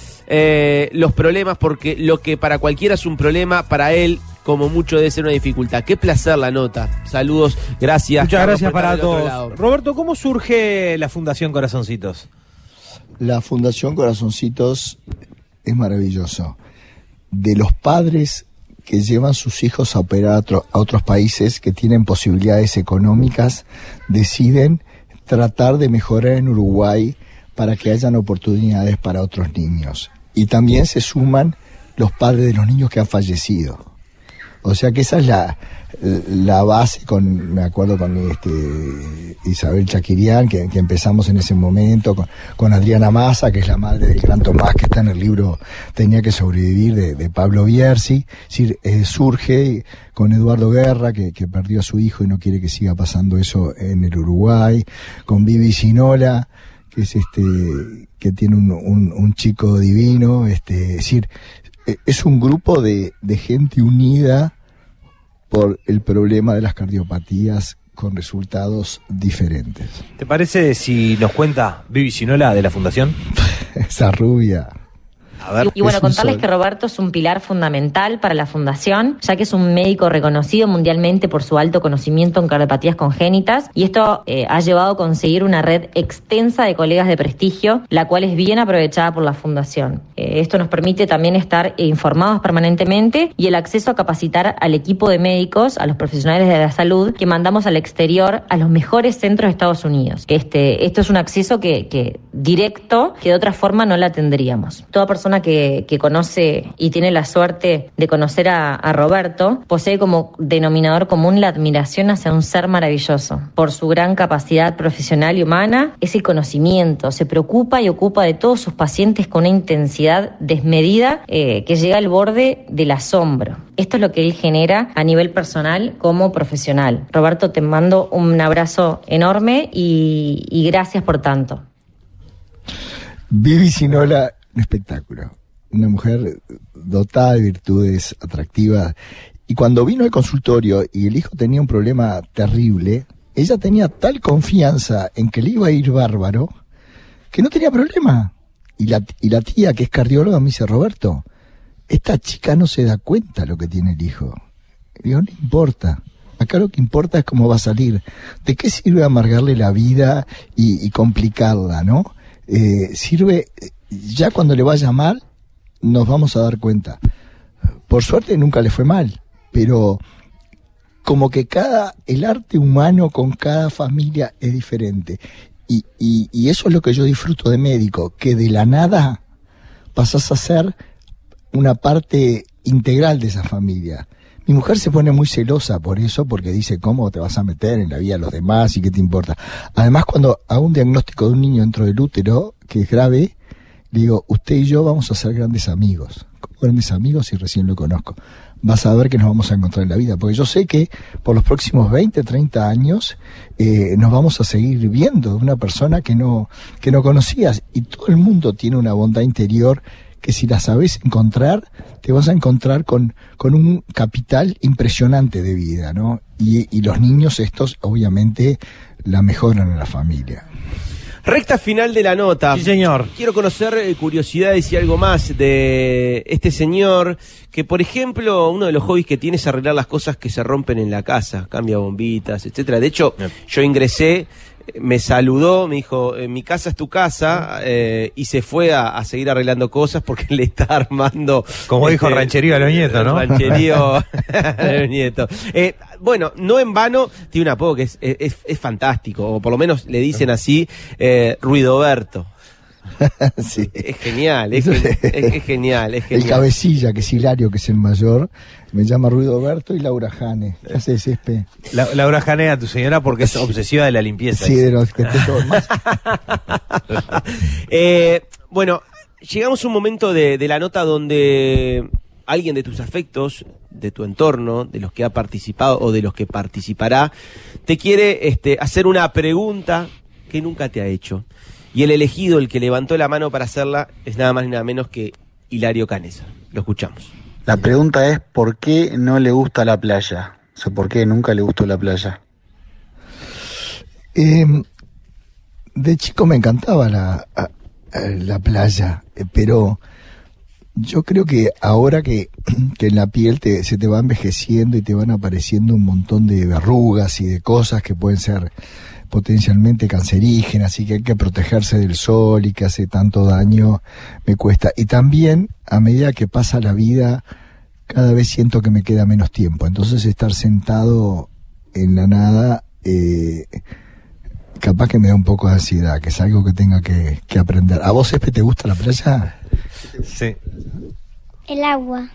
los problemas, porque lo que para cualquiera es un problema, para él como mucho debe ser una dificultad. Qué placer la nota. Saludos, gracias. Muchas Carlos, gracias para todos. Roberto, ¿cómo surge la Fundación Corazoncitos? La Fundación Corazoncitos es maravilloso. De los padres que llevan sus hijos a operar a otros países que tienen posibilidades económicas, deciden tratar de mejorar en Uruguay para que hayan oportunidades para otros niños. Y también se suman los padres de los niños que han fallecido. O sea que esa es la base, me acuerdo con Isabel Chaquirián, que empezamos en ese momento, con Adriana Massa, que es la madre del gran Tomás, que está en el libro Tenía que sobrevivir, de Pablo Bierzi. Es decir, surge con Eduardo Guerra, que perdió a su hijo y no quiere que siga pasando eso en el Uruguay, con Vivi Sinola, que es que tiene un chico divino, es decir, es un grupo de gente unida por el problema de las cardiopatías con resultados diferentes. ¿Te parece si nos cuenta Vivi Sinola de la Fundación? Esa rubia. A ver, y bueno, contarles que Roberto es un pilar fundamental para la Fundación, ya que es un médico reconocido mundialmente por su alto conocimiento en cardiopatías congénitas, y esto ha llevado a conseguir una red extensa de colegas de prestigio, la cual es bien aprovechada por la Fundación. Esto nos permite también estar informados permanentemente y el acceso a capacitar al equipo de médicos, a los profesionales de la salud que mandamos al exterior, a los mejores centros de Estados Unidos. Esto es un acceso que directo, que de otra forma no la tendríamos. Toda persona que conoce y tiene la suerte de conocer a Roberto posee como denominador común la admiración hacia un ser maravilloso. Por su gran capacidad profesional y humana, ese conocimiento, se preocupa y ocupa de todos sus pacientes con una intensidad desmedida que llega al borde del asombro. Esto es lo que él genera a nivel personal como profesional. Roberto, te mando un abrazo enorme y gracias por tanto. Vivi Sinola, un espectáculo, una mujer dotada de virtudes, atractiva, y cuando vino al consultorio y el hijo tenía un problema terrible, ella tenía tal confianza en que le iba a ir bárbaro que no tenía problema. Y la tía, que es cardióloga, me dice: Roberto, esta chica no se da cuenta lo que tiene el hijo. Le digo: no importa, Acá lo que importa es cómo va a salir. ¿De qué sirve amargarle la vida y complicarla, no? Sirve, ya cuando le vaya mal, nos vamos a dar cuenta. Por suerte nunca le fue mal, pero como que el arte humano con cada familia es diferente. Y eso es lo que yo disfruto de médico, que de la nada pasás a ser una parte integral de esa familia. Mi mujer se pone muy celosa por eso, porque dice, ¿cómo te vas a meter en la vida de los demás y qué te importa? Además, cuando hago un diagnóstico de un niño dentro del útero, que es grave, le digo, usted y yo vamos a ser grandes amigos. ¿Cómo grandes amigos si recién lo conozco? Vas a ver que nos vamos a encontrar en la vida, porque yo sé que por los próximos 20, 30 años nos vamos a seguir viendo de una persona que no conocías, y todo el mundo tiene una bondad interior que si la sabes encontrar, te vas a encontrar con un capital impresionante de vida, ¿no? Y los niños estos, obviamente, la mejoran en la familia. Recta final de la nota. Sí, señor. Quiero conocer curiosidades y algo más de este señor que, por ejemplo, uno de los hobbies que tiene es arreglar las cosas que se rompen en la casa, cambia bombitas, etcétera. De hecho, yo ingresé, me saludó, me dijo, mi casa es tu casa, y se fue a seguir arreglando cosas porque le está armando... Como dijo rancherío a los nietos, ¿no? Rancherío a los nietos. Bueno, no en vano, tiene un apodo que es fantástico, o por lo menos le dicen así, Ruidoberto. Sí. Es genial, es genial. El cabecilla, que es Hilario, que es el mayor, me llama Ruidoberto, y Laura Jane. ¿Qué hace Céspe? Laura Jane a tu señora porque es obsesiva de la limpieza. Sí, de los que te todo más. Bueno, llegamos a un momento de la nota donde alguien de tus afectos, de tu entorno, de los que ha participado o de los que participará, te quiere hacer una pregunta que nunca te ha hecho. Y el elegido, el que levantó la mano para hacerla, es nada más ni nada menos que Hilario Canessa. Lo escuchamos. La pregunta es, ¿por qué no le gusta la playa? O sea, ¿por qué nunca le gustó la playa? De chico me encantaba la playa, pero yo creo que ahora que en la piel se te va envejeciendo y te van apareciendo un montón de verrugas y de cosas que pueden ser potencialmente cancerígenas, y que hay que protegerse del sol y que hace tanto daño, me cuesta. Y también, a medida que pasa la vida, cada vez siento que me queda menos tiempo. Entonces estar sentado en la nada, capaz que me da un poco de ansiedad, que es algo que tenga que aprender. ¿A vos, Espe, te gusta la playa? Sí. El agua.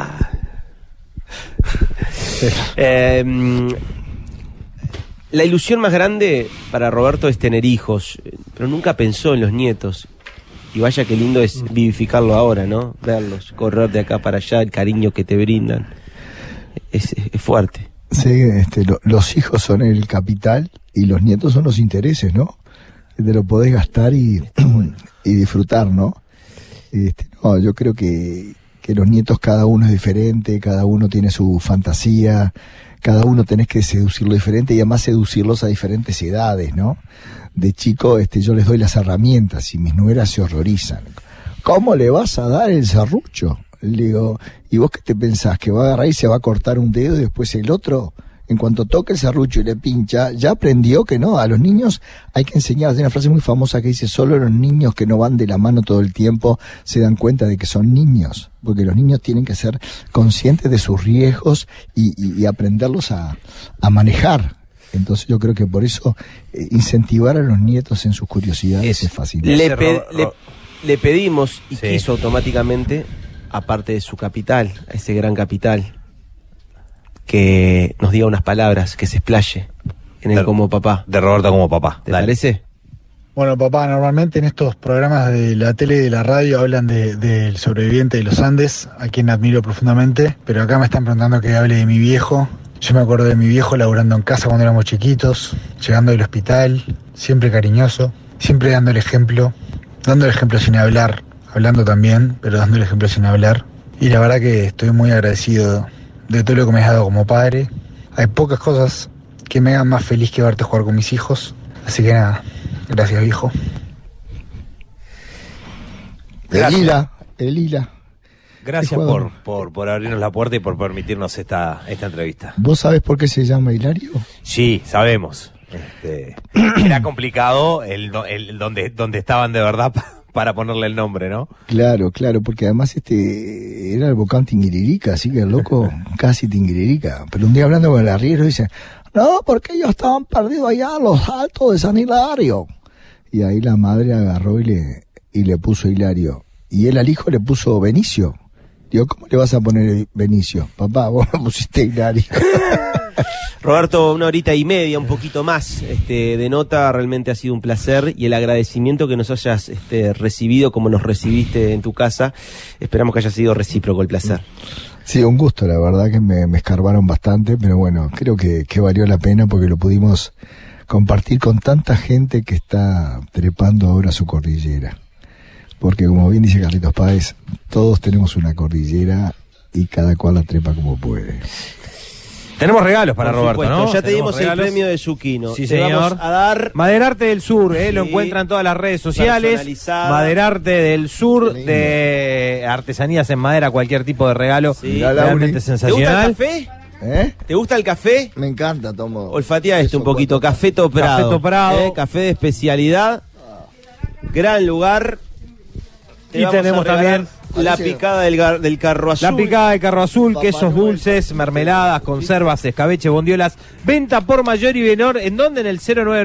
La ilusión más grande para Roberto es tener hijos, pero nunca pensó en los nietos. Y vaya que lindo es vivificarlo ahora, ¿no? Verlos, correr de acá para allá, el cariño que te brindan. Es fuerte. Sí, los hijos son el capital y los nietos son los intereses, ¿no? Te lo podés gastar y disfrutar, ¿no? No, yo creo que los nietos, cada uno es diferente, cada uno tiene su fantasía, cada uno tenés que seducirlo diferente, y además seducirlos a diferentes edades, ¿no? De chico, yo les doy las herramientas y mis nueras se horrorizan. ¿Cómo le vas a dar el serrucho? Le digo, ¿y vos qué te pensás? ¿Que va a agarrar y se va a cortar un dedo y después el otro? En cuanto toca el serrucho y le pincha, ya aprendió que no. A los niños hay que enseñar. Hay una frase muy famosa que dice, solo los niños que no van de la mano todo el tiempo se dan cuenta de que son niños. Porque los niños tienen que ser conscientes de sus riesgos y aprenderlos a manejar. Entonces yo creo que por eso incentivar a los nietos en sus curiosidades es fácil. Le pedimos, y quiso automáticamente, aparte de su capital, a ese gran capital, que nos diga unas palabras, que se explaye en el como papá. De Roberto como papá. ¿Te parece? Bueno, papá, normalmente en estos programas de la tele y de la radio hablan del sobreviviente de los Andes, a quien admiro profundamente, pero acá me están preguntando que hable de mi viejo. Yo me acuerdo de mi viejo laburando en casa cuando éramos chiquitos, llegando del hospital, siempre cariñoso, siempre dando el ejemplo sin hablar, hablando también, pero dando el ejemplo sin hablar. Y la verdad que estoy muy agradecido de todo lo que me has dado como padre. Hay pocas cosas que me hagan más feliz que verte jugar con mis hijos. Así que nada, gracias, viejo. El lila. Gracias por abrirnos la puerta y por permitirnos esta entrevista. ¿Vos sabés por qué se llama Hilario? Sí, sabemos. Era complicado el donde estaban de verdad para ponerle el nombre, ¿no? Claro, porque además era el volcán Tinguiririca, así que el loco casi Tinguiririca. Pero un día hablando con el arriero dice, no, porque ellos estaban perdidos allá en los altos de San Hilario. Y ahí la madre agarró y le puso Hilario. Y él al hijo le puso Benicio. Digo, ¿cómo le vas a poner Benicio? Papá, vos me pusiste Hilario. Roberto, 1 horita y media, un poquito más de nota, realmente ha sido un placer, y el agradecimiento que nos hayas recibido como nos recibiste en tu casa, esperamos que haya sido recíproco el placer. Sí, un gusto, la verdad que me escarbaron bastante, pero bueno, creo que valió la pena porque lo pudimos compartir con tanta gente que está trepando ahora su cordillera. Porque como bien dice Carlitos Páez, todos tenemos una cordillera y cada cual la trepa como puede. Tenemos regalos para Roberto, supuesto, ¿no? Ya te dimos el premio de Zucchino. Sí, te señor. Vamos a dar Maderarte del Sur, sí, lo encuentran en todas las redes sociales. Maderarte del Sur, de artesanías en madera, cualquier tipo de regalo. Sí. Realmente sensacional. ¿Te gusta el café? ¿Te gusta el café? Me encanta, tomo. Olfatea un poquito. Café Toprado. Café Toprado. Café de especialidad. Gran lugar. Y tenemos también la picada del Carro Azul. La picada del Carro Azul, quesos dulces, mermeladas, conservas, escabeche, bondiolas. Venta por mayor y menor. ¿En dónde? En el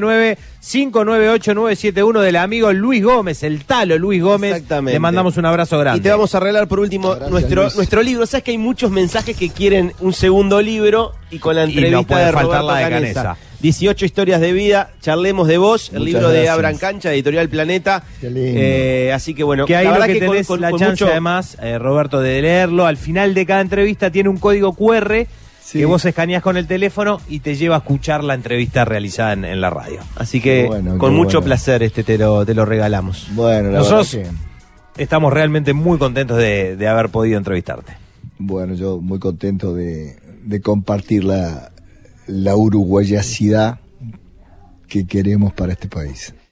099-598-971 del amigo Luis Gómez, el talo Luis Gómez. Exactamente. Le mandamos un abrazo grande. Y te vamos a arreglar por último nuestro libro. Sabes que hay muchos mensajes que quieren un segundo libro y con la entrevista no puede de faltar Roberto la de Canessa. Canessa. 18 historias de vida, charlemos de vos, el libro de gracias. Abran Cancha, Editorial Planeta. Qué lindo. Así que bueno, Que ahí la lo verdad que tenés con la chance mucho... además, Roberto, de leerlo. Al final de cada entrevista tiene un código QR que vos escaneás con el teléfono y te lleva a escuchar la entrevista realizada en la radio. Así que con mucho placer te lo regalamos. Bueno, nosotros estamos realmente muy contentos de haber podido entrevistarte. Bueno, yo muy contento de compartir la uruguayacidad que queremos para este país.